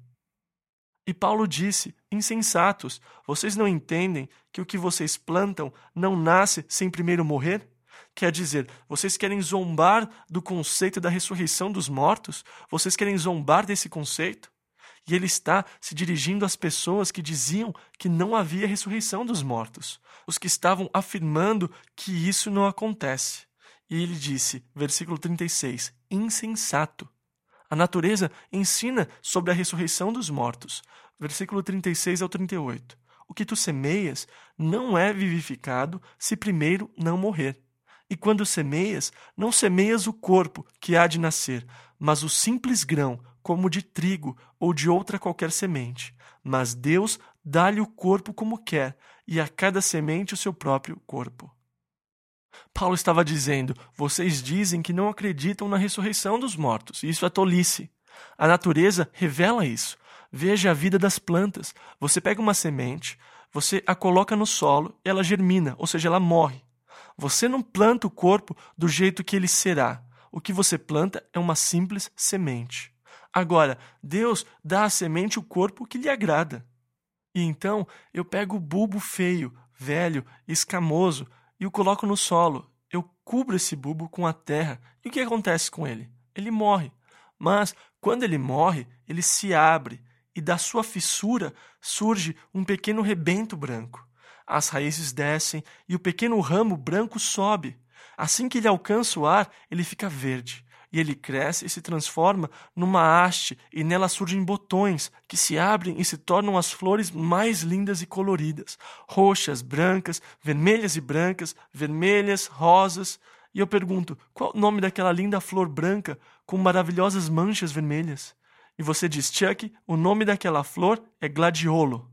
E Paulo disse, insensatos, vocês não entendem que o que vocês plantam não nasce sem primeiro morrer? Quer dizer, vocês querem zombar do conceito da ressurreição dos mortos? Vocês querem zombar desse conceito? E ele está se dirigindo às pessoas que diziam que não havia ressurreição dos mortos, os que estavam afirmando que isso não acontece. E ele disse, versículo 36, insensato. A natureza ensina sobre a ressurreição dos mortos. Versículo 36 ao 38. O que tu semeias não é vivificado se primeiro não morrer. E quando semeias, não semeias o corpo que há de nascer, mas o simples grão, como de trigo ou de outra qualquer semente. Mas Deus dá-lhe o corpo como quer, e a cada semente o seu próprio corpo. Paulo estava dizendo, vocês dizem que não acreditam na ressurreição dos mortos. Isso é tolice. A natureza revela isso. Veja a vida das plantas. Você pega uma semente, você a coloca no solo, ela germina, ou seja, ela morre. Você não planta o corpo do jeito que ele será. O que você planta é uma simples semente. Agora, Deus dá à semente o corpo que lhe agrada. E então, eu pego o bulbo feio, velho, escamoso, e o coloco no solo. Eu cubro esse bulbo com a terra. E o que acontece com ele? Ele morre. Mas, quando ele morre, ele se abre, e da sua fissura surge um pequeno rebento branco. As raízes descem, e o pequeno ramo branco sobe. Assim que ele alcança o ar, ele fica verde. E ele cresce e se transforma numa haste, e nela surgem botões, que se abrem e se tornam as flores mais lindas e coloridas. Roxas, brancas, vermelhas e brancas, vermelhas, rosas. E eu pergunto, qual o nome daquela linda flor branca com maravilhosas manchas vermelhas? E você diz, Chuck, o nome daquela flor é gladiolo.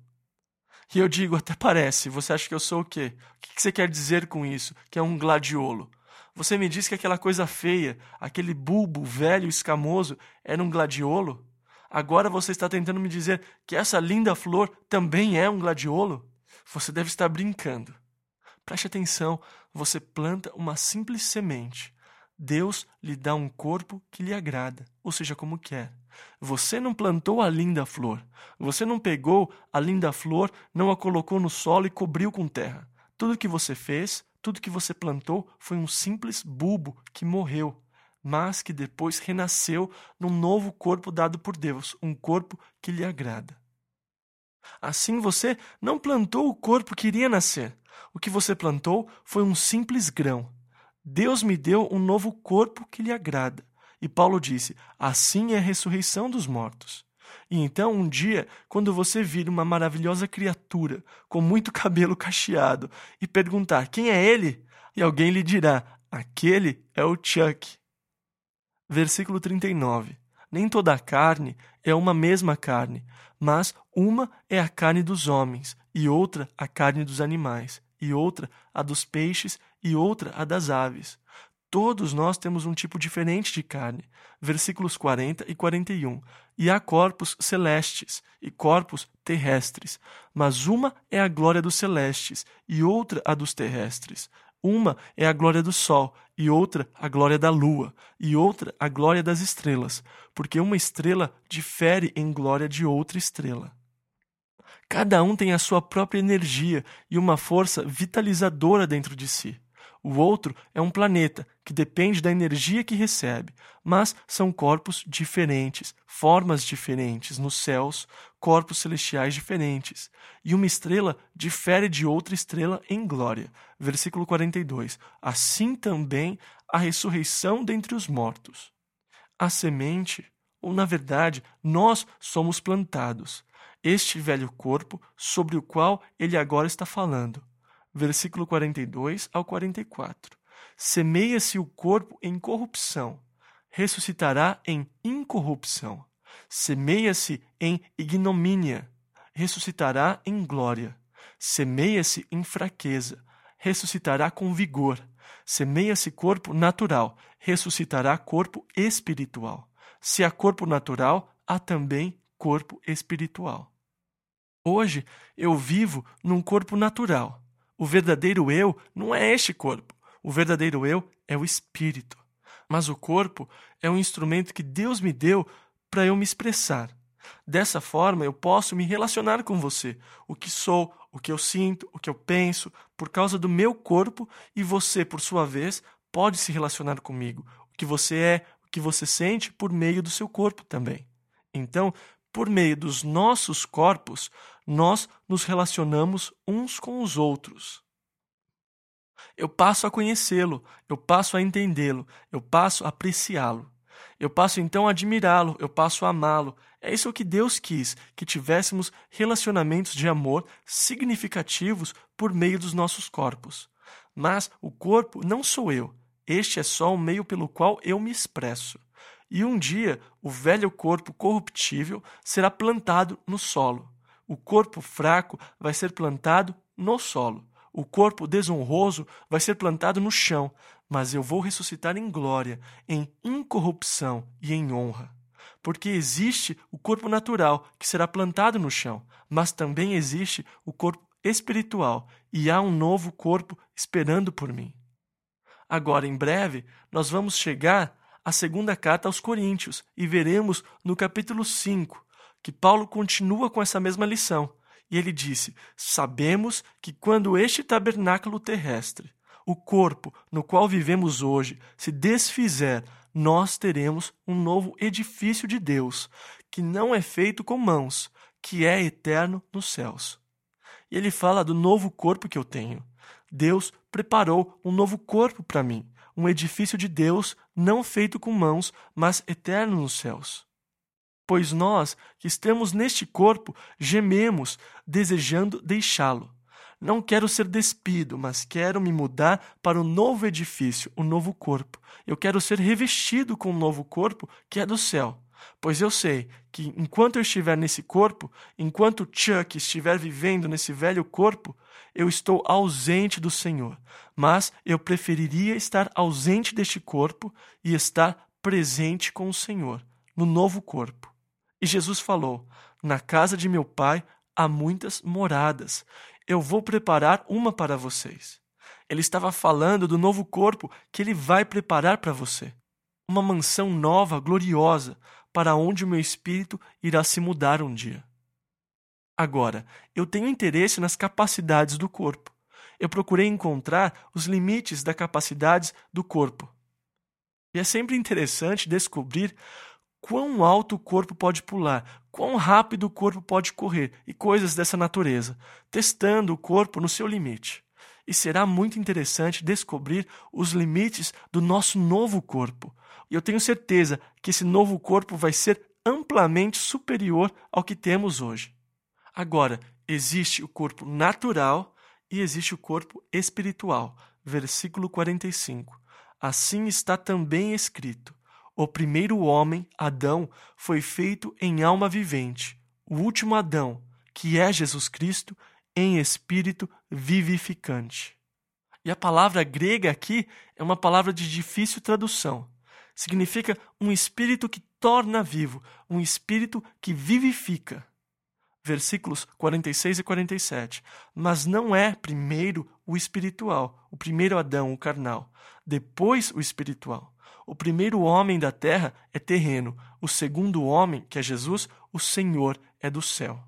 E eu digo, até parece, você acha que eu sou o quê? O que você quer dizer com isso, que é um gladiolo? Você me diz que aquela coisa feia, aquele bulbo velho escamoso, era um gladiolo? Agora você está tentando me dizer que essa linda flor também é um gladiolo? Você deve estar brincando. Preste atenção, você planta uma simples semente. Deus lhe dá um corpo que lhe agrada, ou seja, como quer. Você não plantou a linda flor. Você não pegou a linda flor, não a colocou no solo e cobriu com terra. Tudo que você fez, tudo que você plantou foi um simples bulbo que morreu, mas que depois renasceu num novo corpo dado por Deus, um corpo que lhe agrada. Assim você não plantou o corpo que iria nascer. O que você plantou foi um simples grão. Deus me deu um novo corpo que lhe agrada. E Paulo disse, assim é a ressurreição dos mortos. E então, um dia, quando você vir uma maravilhosa criatura com muito cabelo cacheado e perguntar quem é ele, e alguém lhe dirá, aquele é o Chuck. Versículo 39. Nem toda a carne é uma mesma carne, mas uma é a carne dos homens, e outra a carne dos animais, e outra a dos peixes, e outra a das aves. Todos nós temos um tipo diferente de carne. Versículos 40 e 41. E há corpos celestes e corpos terrestres, mas uma é a glória dos celestes, e outra a dos terrestres. Uma é a glória do sol, e outra a glória da lua, e outra a glória das estrelas, porque uma estrela difere em glória de outra estrela. Cada um tem a sua própria energia e uma força vitalizadora dentro de si. O outro é um planeta, que depende da energia que recebe, mas são corpos diferentes, formas diferentes nos céus, corpos celestiais diferentes. E uma estrela difere de outra estrela em glória. Versículo 42. Assim também a ressurreição dentre os mortos. A semente, ou na verdade, nós somos plantados. Este velho corpo sobre o qual ele agora está falando. Versículo 42 ao 44. Semeia-se o corpo em corrupção, ressuscitará em incorrupção. Semeia-se em ignomínia, ressuscitará em glória. Semeia-se em fraqueza, ressuscitará com vigor. Semeia-se corpo natural, ressuscitará corpo espiritual. Se há corpo natural, há também corpo espiritual. Hoje eu vivo num corpo natural. O verdadeiro eu não é este corpo. O verdadeiro eu é o espírito. Mas o corpo é um instrumento que Deus me deu para eu me expressar. Dessa forma, eu posso me relacionar com você. O que sou, o que eu sinto, o que eu penso, por causa do meu corpo, e você, por sua vez, pode se relacionar comigo. O que você é, o que você sente, por meio do seu corpo também. Então, por meio dos nossos corpos, nós nos relacionamos uns com os outros. Eu passo a conhecê-lo, eu passo a entendê-lo, eu passo a apreciá-lo. Eu passo então a admirá-lo, eu passo a amá-lo. É isso que Deus quis, que tivéssemos relacionamentos de amor significativos por meio dos nossos corpos. Mas o corpo não sou eu, este é só o meio pelo qual eu me expresso. E um dia o velho corpo corruptível será plantado no solo. O corpo fraco vai ser plantado no solo. O corpo desonroso vai ser plantado no chão, mas eu vou ressuscitar em glória, em incorrupção e em honra. Porque existe o corpo natural, que será plantado no chão, mas também existe o corpo espiritual, e há um novo corpo esperando por mim. Agora, em breve, nós vamos chegar à segunda carta aos Coríntios, e veremos no capítulo 5, que Paulo continua com essa mesma lição. E ele disse, sabemos que quando este tabernáculo terrestre, o corpo no qual vivemos hoje, se desfizer, nós teremos um novo edifício de Deus, que não é feito com mãos, que é eterno nos céus. E ele fala do novo corpo que eu tenho. Deus preparou um novo corpo para mim, um edifício de Deus não feito com mãos, mas eterno nos céus. Pois nós, que estamos neste corpo, gememos, desejando deixá-lo. Não quero ser despido, mas quero me mudar para o novo edifício, o novo corpo. Eu quero ser revestido com um novo corpo que é do céu. Pois eu sei que enquanto eu estiver nesse corpo, enquanto Chuck estiver vivendo nesse velho corpo, eu estou ausente do Senhor. Mas eu preferiria estar ausente deste corpo e estar presente com o Senhor, no novo corpo. E Jesus falou: na casa de meu Pai há muitas moradas. Eu vou preparar uma para vocês. Ele estava falando do novo corpo que ele vai preparar para você. Uma mansão nova, gloriosa, para onde o meu espírito irá se mudar um dia. Agora, eu tenho interesse nas capacidades do corpo. Eu procurei encontrar os limites das capacidades do corpo. E é sempre interessante descobrir quão alto o corpo pode pular, quão rápido o corpo pode correr e coisas dessa natureza, testando o corpo no seu limite. E será muito interessante descobrir os limites do nosso novo corpo. E eu tenho certeza que esse novo corpo vai ser amplamente superior ao que temos hoje. Agora, existe o corpo natural e existe o corpo espiritual. Versículo 45. Assim está também escrito: o primeiro homem, Adão, foi feito em alma vivente. O último Adão, que é Jesus Cristo, em espírito vivificante. E a palavra grega aqui é uma palavra de difícil tradução. Significa um espírito que torna vivo, um espírito que vivifica. Versículos 46 e 47. Mas não é primeiro o espiritual, o primeiro Adão, o carnal, depois o espiritual. O primeiro homem da terra é terreno, o segundo homem, que é Jesus, o Senhor, é do céu.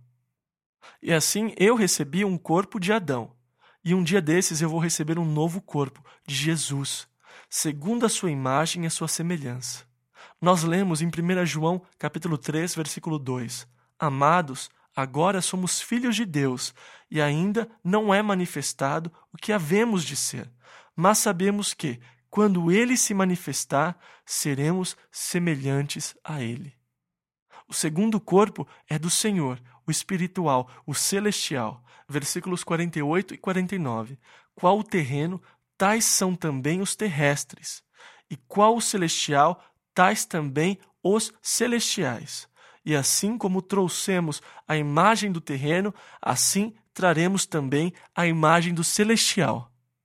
E assim eu recebi um corpo de Adão, e um dia desses eu vou receber um novo corpo, de Jesus, segundo a sua imagem e a sua semelhança. Nós lemos em 1 João, capítulo 3, versículo 2, Amados, agora somos filhos de Deus, e ainda não é manifestado o que havemos de ser, mas sabemos que, quando Ele se manifestar, seremos semelhantes a Ele. O segundo corpo é do Senhor, o espiritual, o celestial. Versículos 48 e 49. Qual o terreno, tais são também os terrestres. E qual o celestial, tais também os celestiais. E assim como trouxemos a imagem do terreno, assim traremos também a imagem do celestial.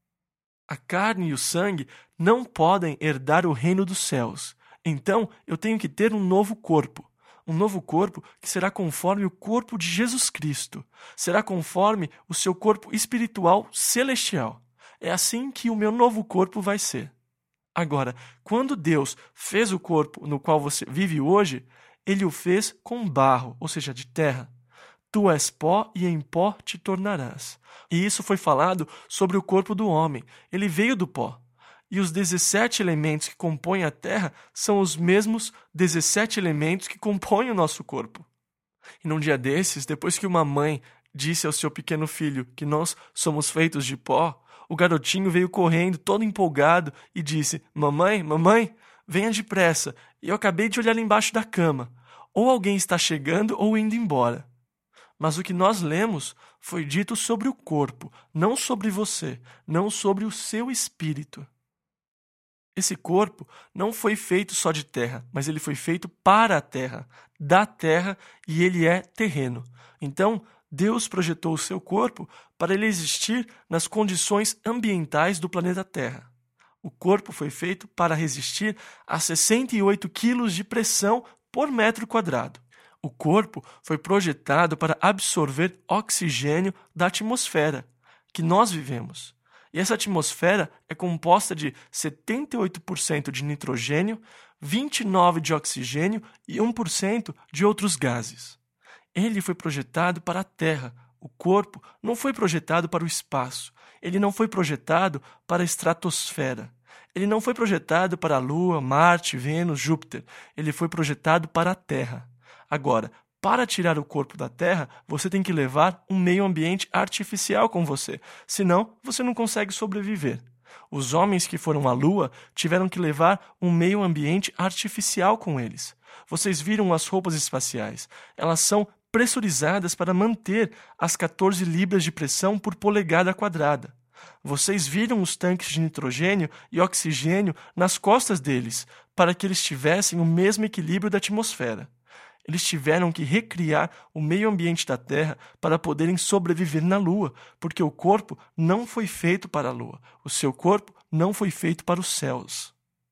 A carne e o sangue não podem herdar o reino dos céus. Então, eu tenho que ter um novo corpo. Um novo corpo que será conforme o corpo de Jesus Cristo. Será conforme o seu corpo espiritual celestial. É assim que o meu novo corpo vai ser. Agora, quando Deus fez o corpo no qual você vive hoje, Ele o fez com barro, ou seja, de terra. Tu és pó e em pó te tornarás. E isso foi falado sobre o corpo do homem. Ele veio do pó. E os 17 elementos que compõem a terra são os mesmos 17 elementos que compõem o nosso corpo. E num dia desses, depois que uma mãe disse ao seu pequeno filho que nós somos feitos de pó, o garotinho veio correndo, todo empolgado, e disse: Mamãe, mamãe, venha depressa, eu acabei de olhar lá embaixo da cama. Ou alguém está chegando ou indo embora. Mas o que nós lemos foi dito sobre o corpo, não sobre você, não sobre o seu espírito. Esse corpo não foi feito só de terra, mas ele foi feito para a terra, da terra, e ele é terreno. Então, Deus projetou o seu corpo para ele existir nas condições ambientais do planeta Terra. O corpo foi feito para resistir a 68 quilos de pressão por metro quadrado. O corpo foi projetado para absorver oxigênio da atmosfera que nós vivemos. E essa atmosfera é composta de 78% de nitrogênio, 29% de oxigênio e 1% de outros gases. Ele foi projetado para a Terra. O corpo não foi projetado para o espaço. Ele não foi projetado para a estratosfera. Ele não foi projetado para a Lua, Marte, Vênus, Júpiter. Ele foi projetado para a Terra. Agora, para tirar o corpo da Terra, você tem que levar um meio ambiente artificial com você. Senão, você não consegue sobreviver. Os homens que foram à Lua tiveram que levar um meio ambiente artificial com eles. Vocês viram as roupas espaciais. Elas são pressurizadas para manter as 14 libras de pressão por polegada quadrada. Vocês viram os tanques de nitrogênio e oxigênio nas costas deles, para que eles tivessem o mesmo equilíbrio da atmosfera. Eles tiveram que recriar o meio ambiente da Terra para poderem sobreviver na Lua, porque o corpo não foi feito para a Lua. O seu corpo não foi feito para os céus.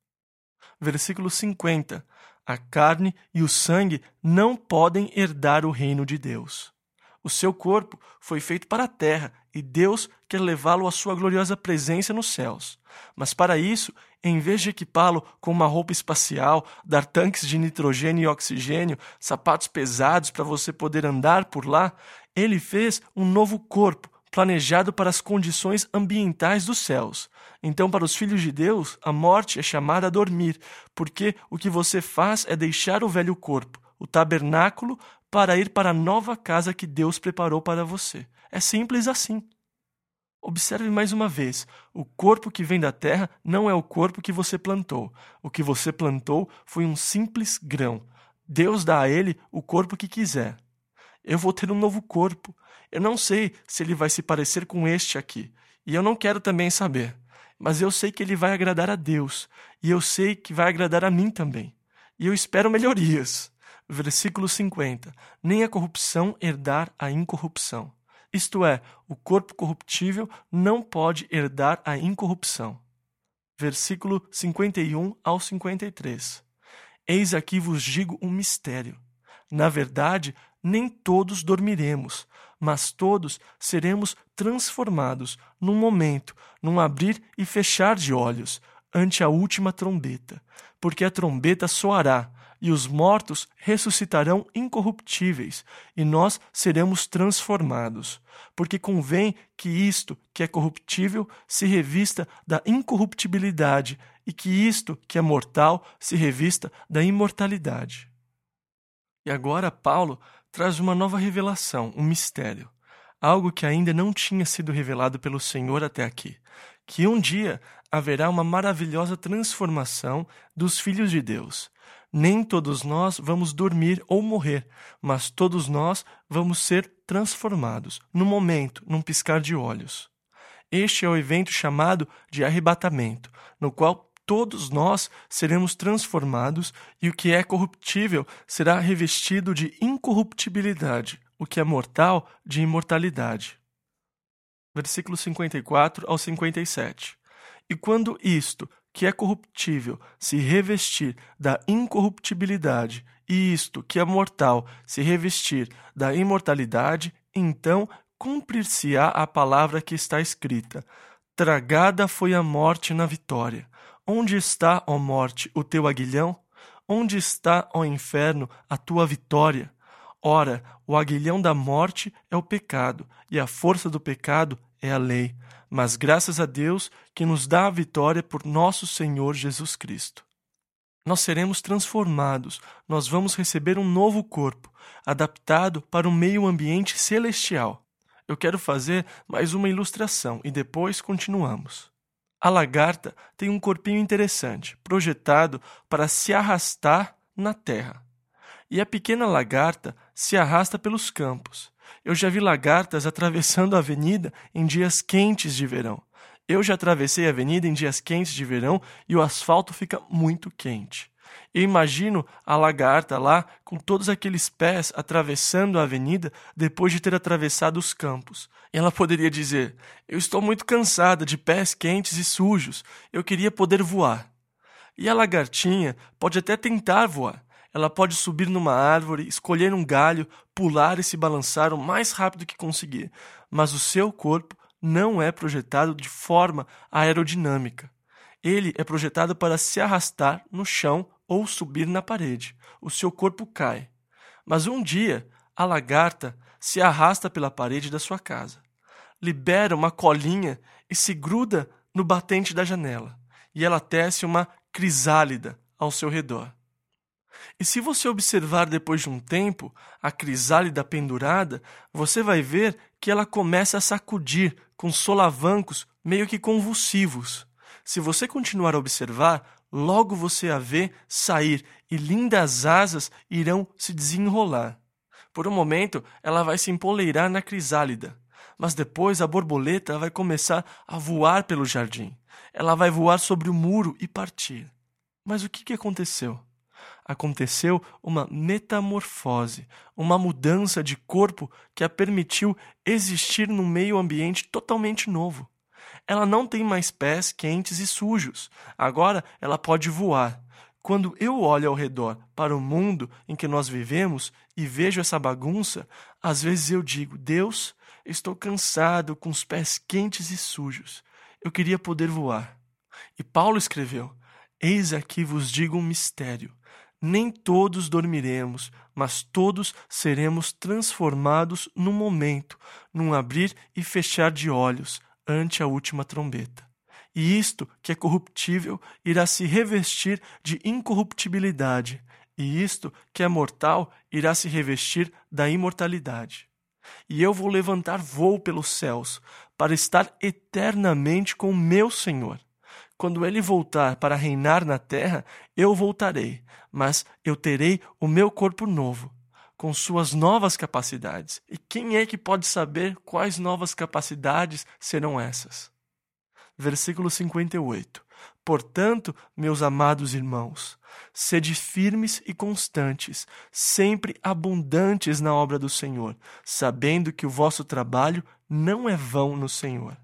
Versículo 50. A carne e o sangue não podem herdar o reino de Deus. O seu corpo foi feito para a terra e Deus quer levá-lo à sua gloriosa presença nos céus. Mas para isso, em vez de equipá-lo com uma roupa espacial, dar tanques de nitrogênio e oxigênio, sapatos pesados para você poder andar por lá, ele fez um novo corpo, planejado para as condições ambientais dos céus. Então, para os filhos de Deus, a morte é chamada a dormir, porque o que você faz é deixar o velho corpo, o tabernáculo, para ir para a nova casa que Deus preparou para você. É simples assim. Observe mais uma vez, o corpo que vem da terra não é o corpo que você plantou. O que você plantou foi um simples grão. Deus dá a ele o corpo que quiser. Eu vou ter um novo corpo. Eu não sei se ele vai se parecer com este aqui. E eu não quero também saber. Mas eu sei que ele vai agradar a Deus. E eu sei que vai agradar a mim também. E eu espero melhorias. Versículo 50. Nem a corrupção herdar a incorrupção. Isto é, o corpo corruptível não pode herdar a incorrupção. Versículo 51 ao 53. Eis aqui vos digo um mistério. Na verdade, nem todos dormiremos, mas todos seremos transformados num momento, num abrir e fechar de olhos, ante a última trombeta. Porque a trombeta soará, e os mortos ressuscitarão incorruptíveis, e nós seremos transformados. Porque convém que isto, que é corruptível, se revista da incorruptibilidade, e que isto, que é mortal, se revista da imortalidade. E agora Paulo traz uma nova revelação, um mistério, algo que ainda não tinha sido revelado pelo Senhor até aqui, que um dia haverá uma maravilhosa transformação dos filhos de Deus. Nem todos nós vamos dormir ou morrer, mas todos nós vamos ser transformados, num momento, num piscar de olhos. Este é o evento chamado de arrebatamento, no qual todos nós seremos transformados e o que é corruptível será revestido de incorruptibilidade, o que é mortal de imortalidade. Versículo 54 ao 57. E quando isto, que é corruptível, se revestir da incorruptibilidade, e isto, que é mortal, se revestir da imortalidade, então cumprir-se-á a palavra que está escrita: tragada foi a morte na vitória. Onde está, ó morte, o teu aguilhão? Onde está, ó inferno, a tua vitória? Ora, o aguilhão da morte é o pecado, e a força do pecado é a lei. Mas graças a Deus que nos dá a vitória por nosso Senhor Jesus Cristo. Nós seremos transformados, nós vamos receber um novo corpo, adaptado para um meio ambiente celestial. Eu quero fazer mais uma ilustração e depois continuamos. A lagarta tem um corpinho interessante, projetado para se arrastar na terra. E a pequena lagarta se arrasta pelos campos. Eu já vi lagartas atravessando a avenida em dias quentes de verão. Eu já atravessei a avenida em dias quentes de verão e o asfalto fica muito quente. Eu imagino a lagarta lá com todos aqueles pés atravessando a avenida depois de ter atravessado os campos. E ela poderia dizer: eu estou muito cansada de pés quentes e sujos, eu queria poder voar. E a lagartinha pode até tentar voar. Ela pode subir numa árvore, escolher um galho, pular e se balançar o mais rápido que conseguir. Mas o seu corpo não é projetado de forma aerodinâmica. Ele é projetado para se arrastar no chão ou subir na parede. O seu corpo cai. Mas um dia, a lagarta se arrasta pela parede da sua casa. Libera uma colinha e se gruda no batente da janela. E ela tece uma crisálida ao seu redor. E se você observar depois de um tempo a crisálida pendurada, você vai ver que ela começa a sacudir com solavancos meio que convulsivos. Se você continuar a observar, logo você a vê sair e lindas asas irão se desenrolar. Por um momento, ela vai se empoleirar na crisálida, mas depois a borboleta vai começar a voar pelo jardim. Ela vai voar sobre o muro e partir. Mas o que aconteceu? Aconteceu uma metamorfose, uma mudança de corpo que a permitiu existir num meio ambiente totalmente novo. Ela não tem mais pés quentes e sujos. Agora ela pode voar. Quando eu olho ao redor para o mundo em que nós vivemos e vejo essa bagunça, às vezes eu digo: Deus, estou cansado com os pés quentes e sujos. Eu queria poder voar. E Paulo escreveu: Eis aqui vos digo um mistério. Nem todos dormiremos, mas todos seremos transformados num momento, num abrir e fechar de olhos, ante a última trombeta. E isto, que é corruptível, irá se revestir de incorruptibilidade, e isto, que é mortal, irá se revestir da imortalidade. E eu vou levantar voo pelos céus, para estar eternamente com o meu Senhor. Quando ele voltar para reinar na terra, eu voltarei, mas eu terei o meu corpo novo, com suas novas capacidades. E quem é que pode saber quais novas capacidades serão essas? Versículo 58. Portanto, meus amados irmãos, sede firmes e constantes, sempre abundantes na obra do Senhor, sabendo que o vosso trabalho não é vão no Senhor.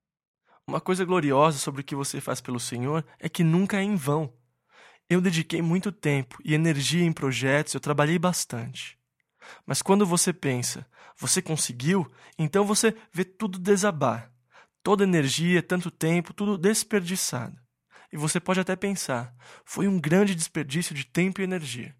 Uma coisa gloriosa sobre o que você faz pelo Senhor é que nunca é em vão. Eu dediquei muito tempo e energia em projetos, eu trabalhei bastante. Mas quando você pensa, você conseguiu, então você vê tudo desabar. Toda energia, tanto tempo, tudo desperdiçado. E você pode até pensar, foi um grande desperdício de tempo e energia.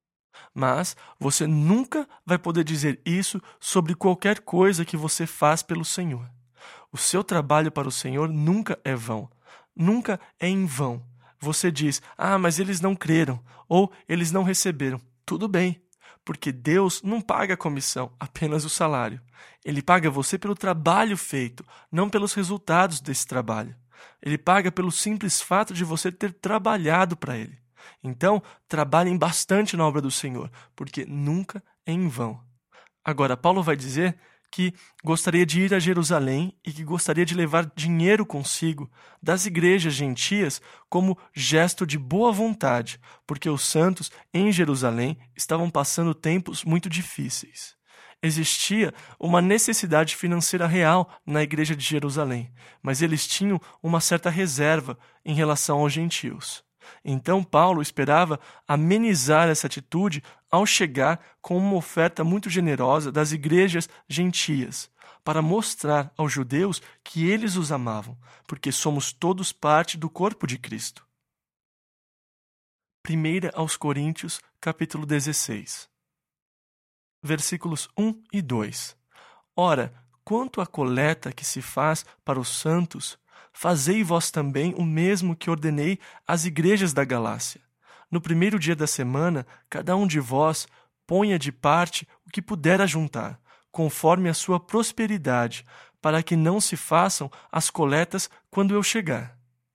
Mas você nunca vai poder dizer isso sobre qualquer coisa que você faz pelo Senhor. O seu trabalho para o Senhor nunca é vão, nunca é em vão. Você diz: mas eles não creram, ou eles não receberam. Tudo bem, porque Deus não paga a comissão, apenas o salário. Ele paga você pelo trabalho feito, não pelos resultados desse trabalho. Ele paga pelo simples fato de você ter trabalhado para Ele. Então, trabalhem bastante na obra do Senhor, porque nunca é em vão. Agora, Paulo vai dizer que gostaria de ir a Jerusalém e que gostaria de levar dinheiro consigo das igrejas gentias como gesto de boa vontade, porque os santos em Jerusalém estavam passando tempos muito difíceis. Existia uma necessidade financeira real na igreja de Jerusalém, mas eles tinham uma certa reserva em relação aos gentios. Então Paulo esperava amenizar essa atitude ao chegar com uma oferta muito generosa das igrejas gentias, para mostrar aos judeus que eles os amavam, porque somos todos parte do corpo de Cristo. 1 aos Coríntios, capítulo 16. Versículos 1 e 2. Ora, quanto à coleta que se faz para os santos, fazei vós também o mesmo que ordenei às igrejas da Galácia. No primeiro dia da semana, cada um de vós ponha de parte o que puder ajuntar, conforme a sua prosperidade, para que não se façam as coletas quando eu chegar.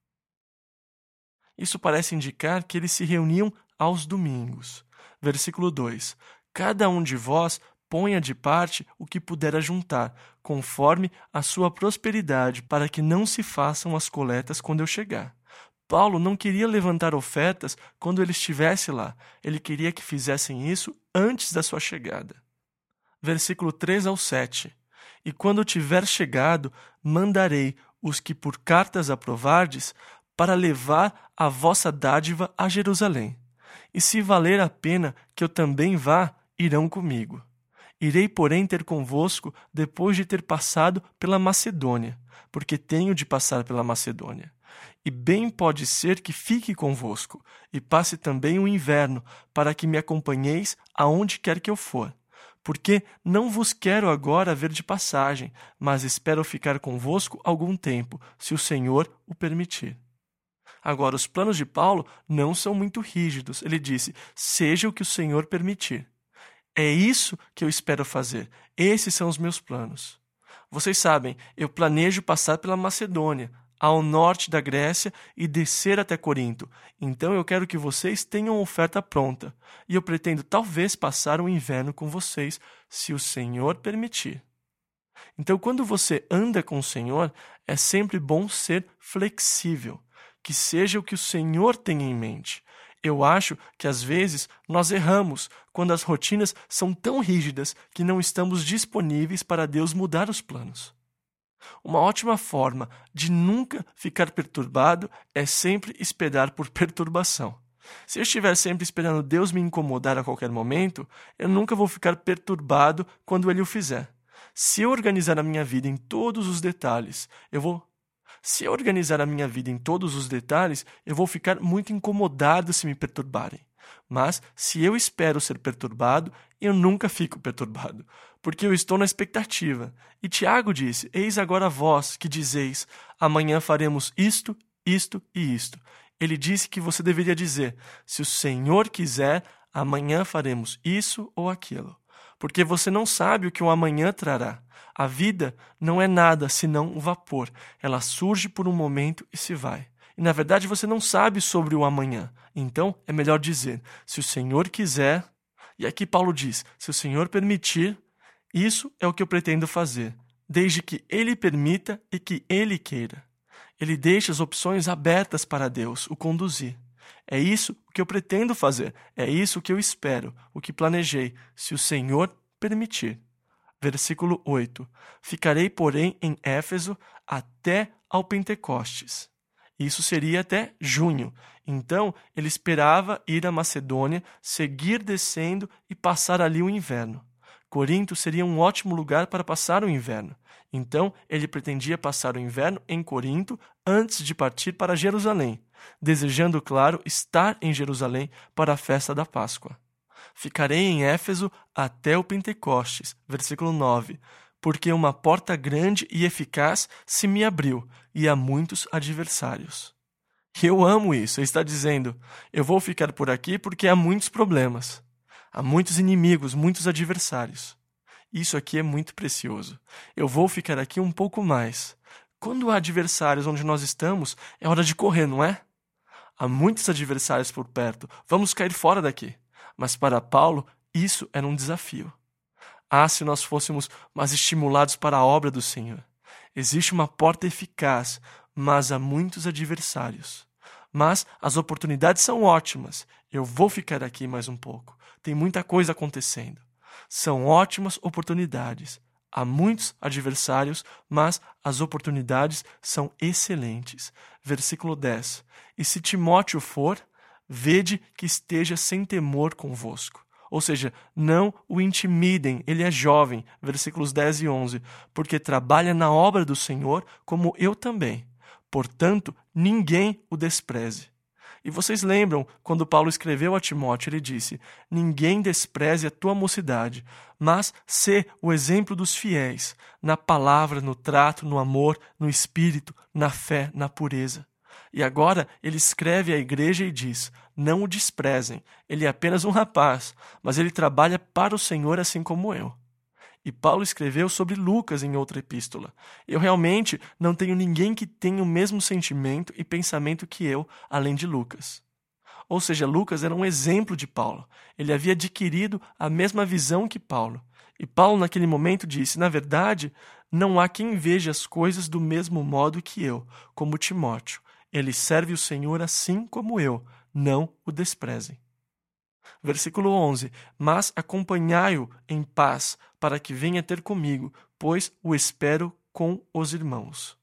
Isso parece indicar que eles se reuniam aos domingos. Versículo 2. Cada um de vós ponha de parte o que puder ajuntar, conforme a sua prosperidade, para que não se façam as coletas quando eu chegar. Paulo não queria levantar ofertas quando ele estivesse lá. Ele queria que fizessem isso antes da sua chegada. Versículo 3 ao 7. E quando tiver chegado, mandarei os que por cartas aprovardes, para levar a vossa dádiva a Jerusalém. E se valer a pena que eu também vá, irão comigo. Irei, porém, ter convosco depois de ter passado pela Macedônia, porque tenho de passar pela Macedônia. E bem pode ser que fique convosco, e passe também o inverno, para que me acompanheis aonde quer que eu for. Porque não vos quero agora ver de passagem, mas espero ficar convosco algum tempo, se o Senhor o permitir. Agora, os planos de Paulo não são muito rígidos. Ele disse: seja o que o Senhor permitir. É isso que eu espero fazer. Esses são os meus planos. Vocês sabem, eu planejo passar pela Macedônia. ao norte da Grécia e descer até Corinto. Então eu quero que vocês tenham oferta pronta, e eu pretendo talvez passar o inverno com vocês, se o Senhor permitir. Então, quando você anda com o Senhor, é sempre bom ser flexível, que seja o que o Senhor tem em mente. Eu acho que às vezes nós erramos quando as rotinas são tão rígidas que não estamos disponíveis para Deus mudar os planos. Uma ótima forma de nunca ficar perturbado é sempre esperar por perturbação. Se eu estiver sempre esperando Deus me incomodar a qualquer momento, eu nunca vou ficar perturbado quando Ele o fizer. Se eu organizar a minha vida em todos os detalhes, eu vou ficar muito incomodado se me perturbarem. Mas, se eu espero ser perturbado, eu nunca fico perturbado, porque eu estou na expectativa. E Tiago disse: eis agora vós que dizeis, amanhã faremos isto, isto e isto. Ele disse que você deveria dizer: se o Senhor quiser, amanhã faremos isso ou aquilo. Porque você não sabe o que o amanhã trará. A vida não é nada senão um vapor. Ela surge por um momento e se vai. E na verdade você não sabe sobre o amanhã. Então é melhor dizer: se o Senhor quiser, e aqui Paulo diz: se o Senhor permitir, isso é o que eu pretendo fazer, desde que Ele permita e que Ele queira. Ele deixa as opções abertas para Deus o conduzir. É isso que eu pretendo fazer, é isso que eu espero, o que planejei, se o Senhor permitir. Versículo 8. Ficarei, porém, em Éfeso até ao Pentecostes. Isso seria até junho. Então, ele esperava ir à Macedônia, seguir descendo e passar ali o inverno. Corinto seria um ótimo lugar para passar o inverno. Então, ele pretendia passar o inverno em Corinto antes de partir para Jerusalém, desejando, claro, estar em Jerusalém para a festa da Páscoa. Ficarei em Éfeso até o Pentecostes, versículo 9, porque uma porta grande e eficaz se me abriu, e há muitos adversários. Eu amo isso, ele está dizendo: eu vou ficar por aqui porque há muitos problemas, há muitos inimigos, muitos adversários. Isso aqui é muito precioso. Eu vou ficar aqui um pouco mais. Quando há adversários onde nós estamos, é hora de correr, não é? Há muitos adversários por perto, vamos cair fora daqui. Mas para Paulo, isso era um desafio. Ah, se nós fôssemos mais estimulados para a obra do Senhor. Existe uma porta eficaz, mas há muitos adversários. Mas as oportunidades são ótimas. Eu vou ficar aqui mais um pouco. Tem muita coisa acontecendo. São ótimas oportunidades. Há muitos adversários, mas as oportunidades são excelentes. Versículo 10. E se Timóteo for, vede que esteja sem temor convosco. Ou seja, não o intimidem, ele é jovem, versículos 10 e 11, porque trabalha na obra do Senhor como eu também. Portanto, ninguém o despreze. E vocês lembram, quando Paulo escreveu a Timóteo, ele disse: ninguém despreze a tua mocidade, mas sê o exemplo dos fiéis, na palavra, no trato, no amor, no espírito, na fé, na pureza. E agora ele escreve à igreja e diz: não o desprezem, ele é apenas um rapaz, mas ele trabalha para o Senhor assim como eu. E Paulo escreveu sobre Lucas em outra epístola. Eu realmente não tenho ninguém que tenha o mesmo sentimento e pensamento que eu, além de Lucas. Ou seja, Lucas era um exemplo de Paulo. Ele havia adquirido a mesma visão que Paulo. E Paulo, naquele momento, disse: na verdade, não há quem veja as coisas do mesmo modo que eu, como Timóteo. Ele serve o Senhor assim como eu, não o desprezem. Versículo 11. Mas acompanhai-o em paz, para que venha ter comigo, pois o espero com os irmãos.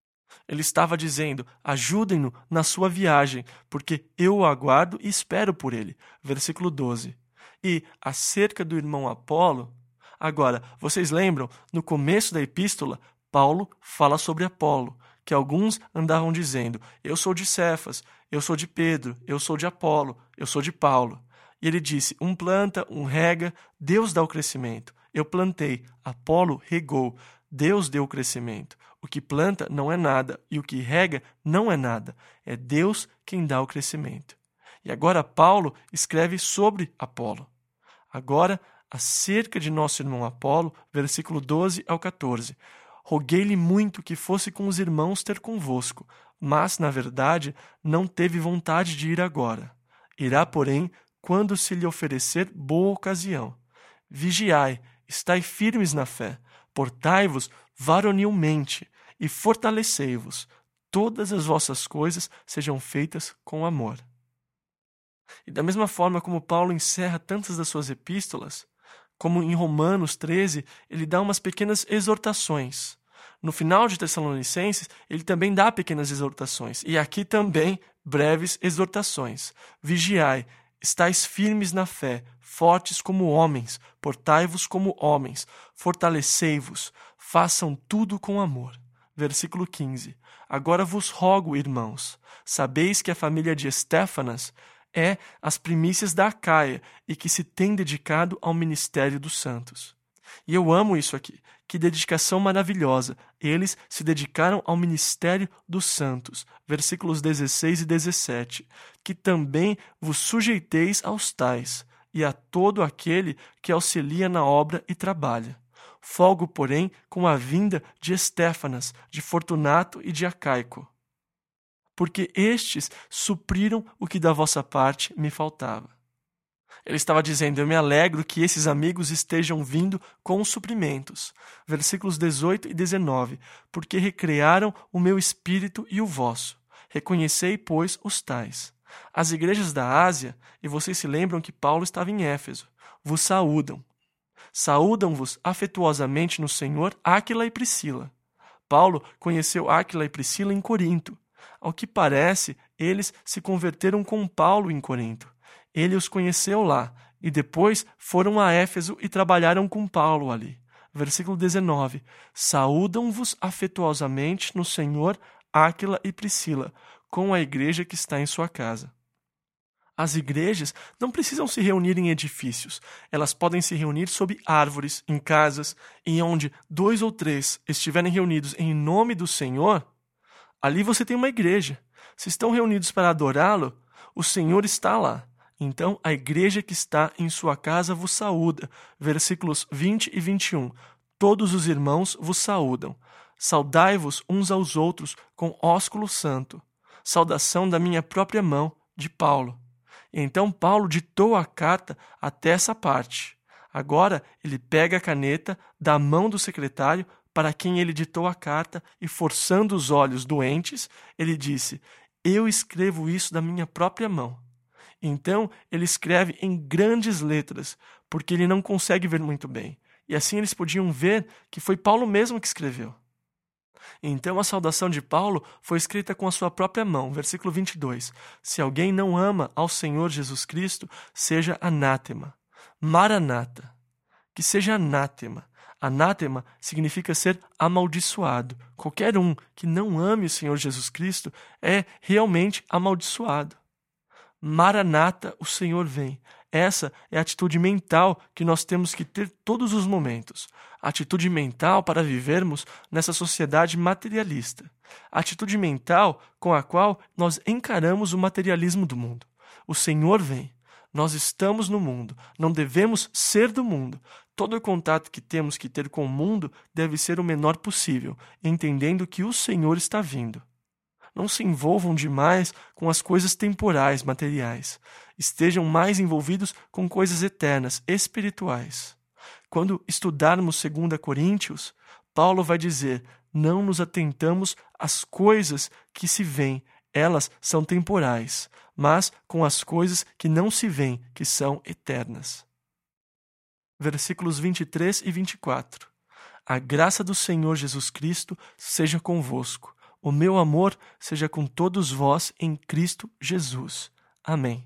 Ele estava dizendo: ajudem-no na sua viagem, porque eu o aguardo e espero por ele. Versículo 12. E acerca do irmão Apolo, agora, vocês lembram, no começo da epístola, Paulo fala sobre Apolo, que alguns andavam dizendo: eu sou de Cefas, eu sou de Pedro, eu sou de Apolo, eu sou de Paulo. E ele disse: um planta, um rega, Deus dá o crescimento. Eu plantei, Apolo regou, Deus deu o crescimento. O que planta não é nada, e o que rega não é nada. É Deus quem dá o crescimento. E agora Paulo escreve sobre Apolo. Agora, acerca de nosso irmão Apolo, versículo 12 ao 14. Roguei-lhe muito que fosse com os irmãos ter convosco, mas, na verdade, não teve vontade de ir agora. Irá, porém, quando se lhe oferecer boa ocasião. Vigiai, estai firmes na fé, portai-vos varonilmente e fortalecei-vos. Todas as vossas coisas sejam feitas com amor. E da mesma forma como Paulo encerra tantas das suas epístolas, como em Romanos 13, ele dá umas pequenas exortações. No final de Tessalonicenses, ele também dá pequenas exortações. E aqui também breves exortações. Vigiai, estais firmes na fé, fortes como homens, portai-vos como homens, fortalecei-vos, façam tudo com amor. Versículo 15. Agora vos rogo, irmãos, sabeis que a família de Estéfanas é as primícias da Acaia e que se tem dedicado ao ministério dos santos. E eu amo isso aqui. Que dedicação maravilhosa. Eles se dedicaram ao ministério dos santos. Versículos 16 e 17. Que também vos sujeiteis aos tais e a todo aquele que auxilia na obra e trabalha. Folgo, porém, com a vinda de Estéfanas, de Fortunato e de Acaico, porque estes supriram o que da vossa parte me faltava. Ele estava dizendo, eu me alegro que esses amigos estejam vindo com os suprimentos. Versículos 18 e 19. Porque recrearam o meu espírito e o vosso. Reconhecei, pois, os tais. As igrejas da Ásia, e vocês se lembram que Paulo estava em Éfeso, vos saúdam. Saúdam-vos afetuosamente no Senhor Áquila e Priscila. Paulo conheceu Áquila e Priscila em Corinto. Ao que parece, eles se converteram com Paulo em Corinto. Ele os conheceu lá, e depois foram a Éfeso e trabalharam com Paulo ali. Versículo 19. Saúdam-vos afetuosamente no Senhor Áquila e Priscila, com a igreja que está em sua casa. As igrejas não precisam se reunir em edifícios. Elas podem se reunir sob árvores, em casas, e onde 2 ou 3 estiverem reunidos em nome do Senhor, ali você tem uma igreja. Se estão reunidos para adorá-lo, o Senhor está lá. Então, a igreja que está em sua casa vos saúda. Versículos 20 e 21. Todos os irmãos vos saúdam. Saudai-vos uns aos outros com ósculo santo. Saudação da minha própria mão, de Paulo. E então Paulo ditou a carta até essa parte. Agora, ele pega a caneta da mão do secretário para quem ele ditou a carta e, forçando os olhos doentes, ele disse, eu escrevo isso da minha própria mão. Então, ele escreve em grandes letras, porque ele não consegue ver muito bem. E assim eles podiam ver que foi Paulo mesmo que escreveu. Então, a saudação de Paulo foi escrita com a sua própria mão. Versículo 22. Se alguém não ama ao Senhor Jesus Cristo, seja anátema. Maranata. Que seja anátema. Anátema significa ser amaldiçoado. Qualquer um que não ame o Senhor Jesus Cristo é realmente amaldiçoado. Maranata, o Senhor vem. Essa é a atitude mental que nós temos que ter todos os momentos. A atitude mental para vivermos nessa sociedade materialista. A atitude mental com a qual nós encaramos o materialismo do mundo. O Senhor vem. Nós estamos no mundo. Não devemos ser do mundo. Todo o contato que temos que ter com o mundo deve ser o menor possível, entendendo que o Senhor está vindo. Não se envolvam demais com as coisas temporais, materiais. Estejam mais envolvidos com coisas eternas, espirituais. Quando estudarmos 2 Coríntios, Paulo vai dizer, não nos atentamos às coisas que se veem, elas são temporais, mas com as coisas que não se veem, que são eternas. Versículos 23 e 24. A graça do Senhor Jesus Cristo seja convosco. O meu amor seja com todos vós em Cristo Jesus. Amém.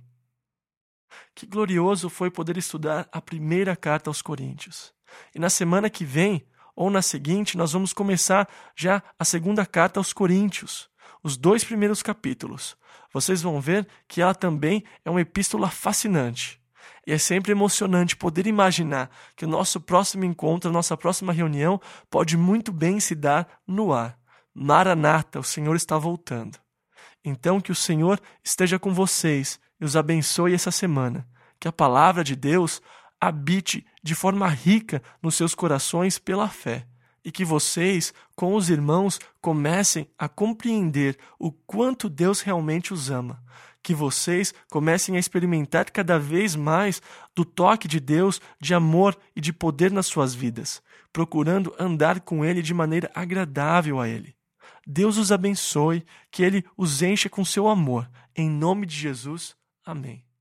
Que glorioso foi poder estudar a primeira carta aos Coríntios. E na semana que vem, ou na seguinte, nós vamos começar já a segunda carta aos Coríntios, os 2 primeiros capítulos. Vocês vão ver que ela também é uma epístola fascinante. E é sempre emocionante poder imaginar que o nosso próximo encontro, a nossa próxima reunião, pode muito bem se dar no ar. Maranata, o Senhor está voltando. Então que o Senhor esteja com vocês e os abençoe essa semana. Que a palavra de Deus habite de forma rica nos seus corações pela fé. e que vocês, com os irmãos, comecem a compreender o quanto Deus realmente os ama. Que vocês comecem a experimentar cada vez mais do toque de Deus, de amor e de poder nas suas vidas, procurando andar com Ele de maneira agradável a Ele. Deus os abençoe, que Ele os encha com seu amor. Em nome de Jesus, amém.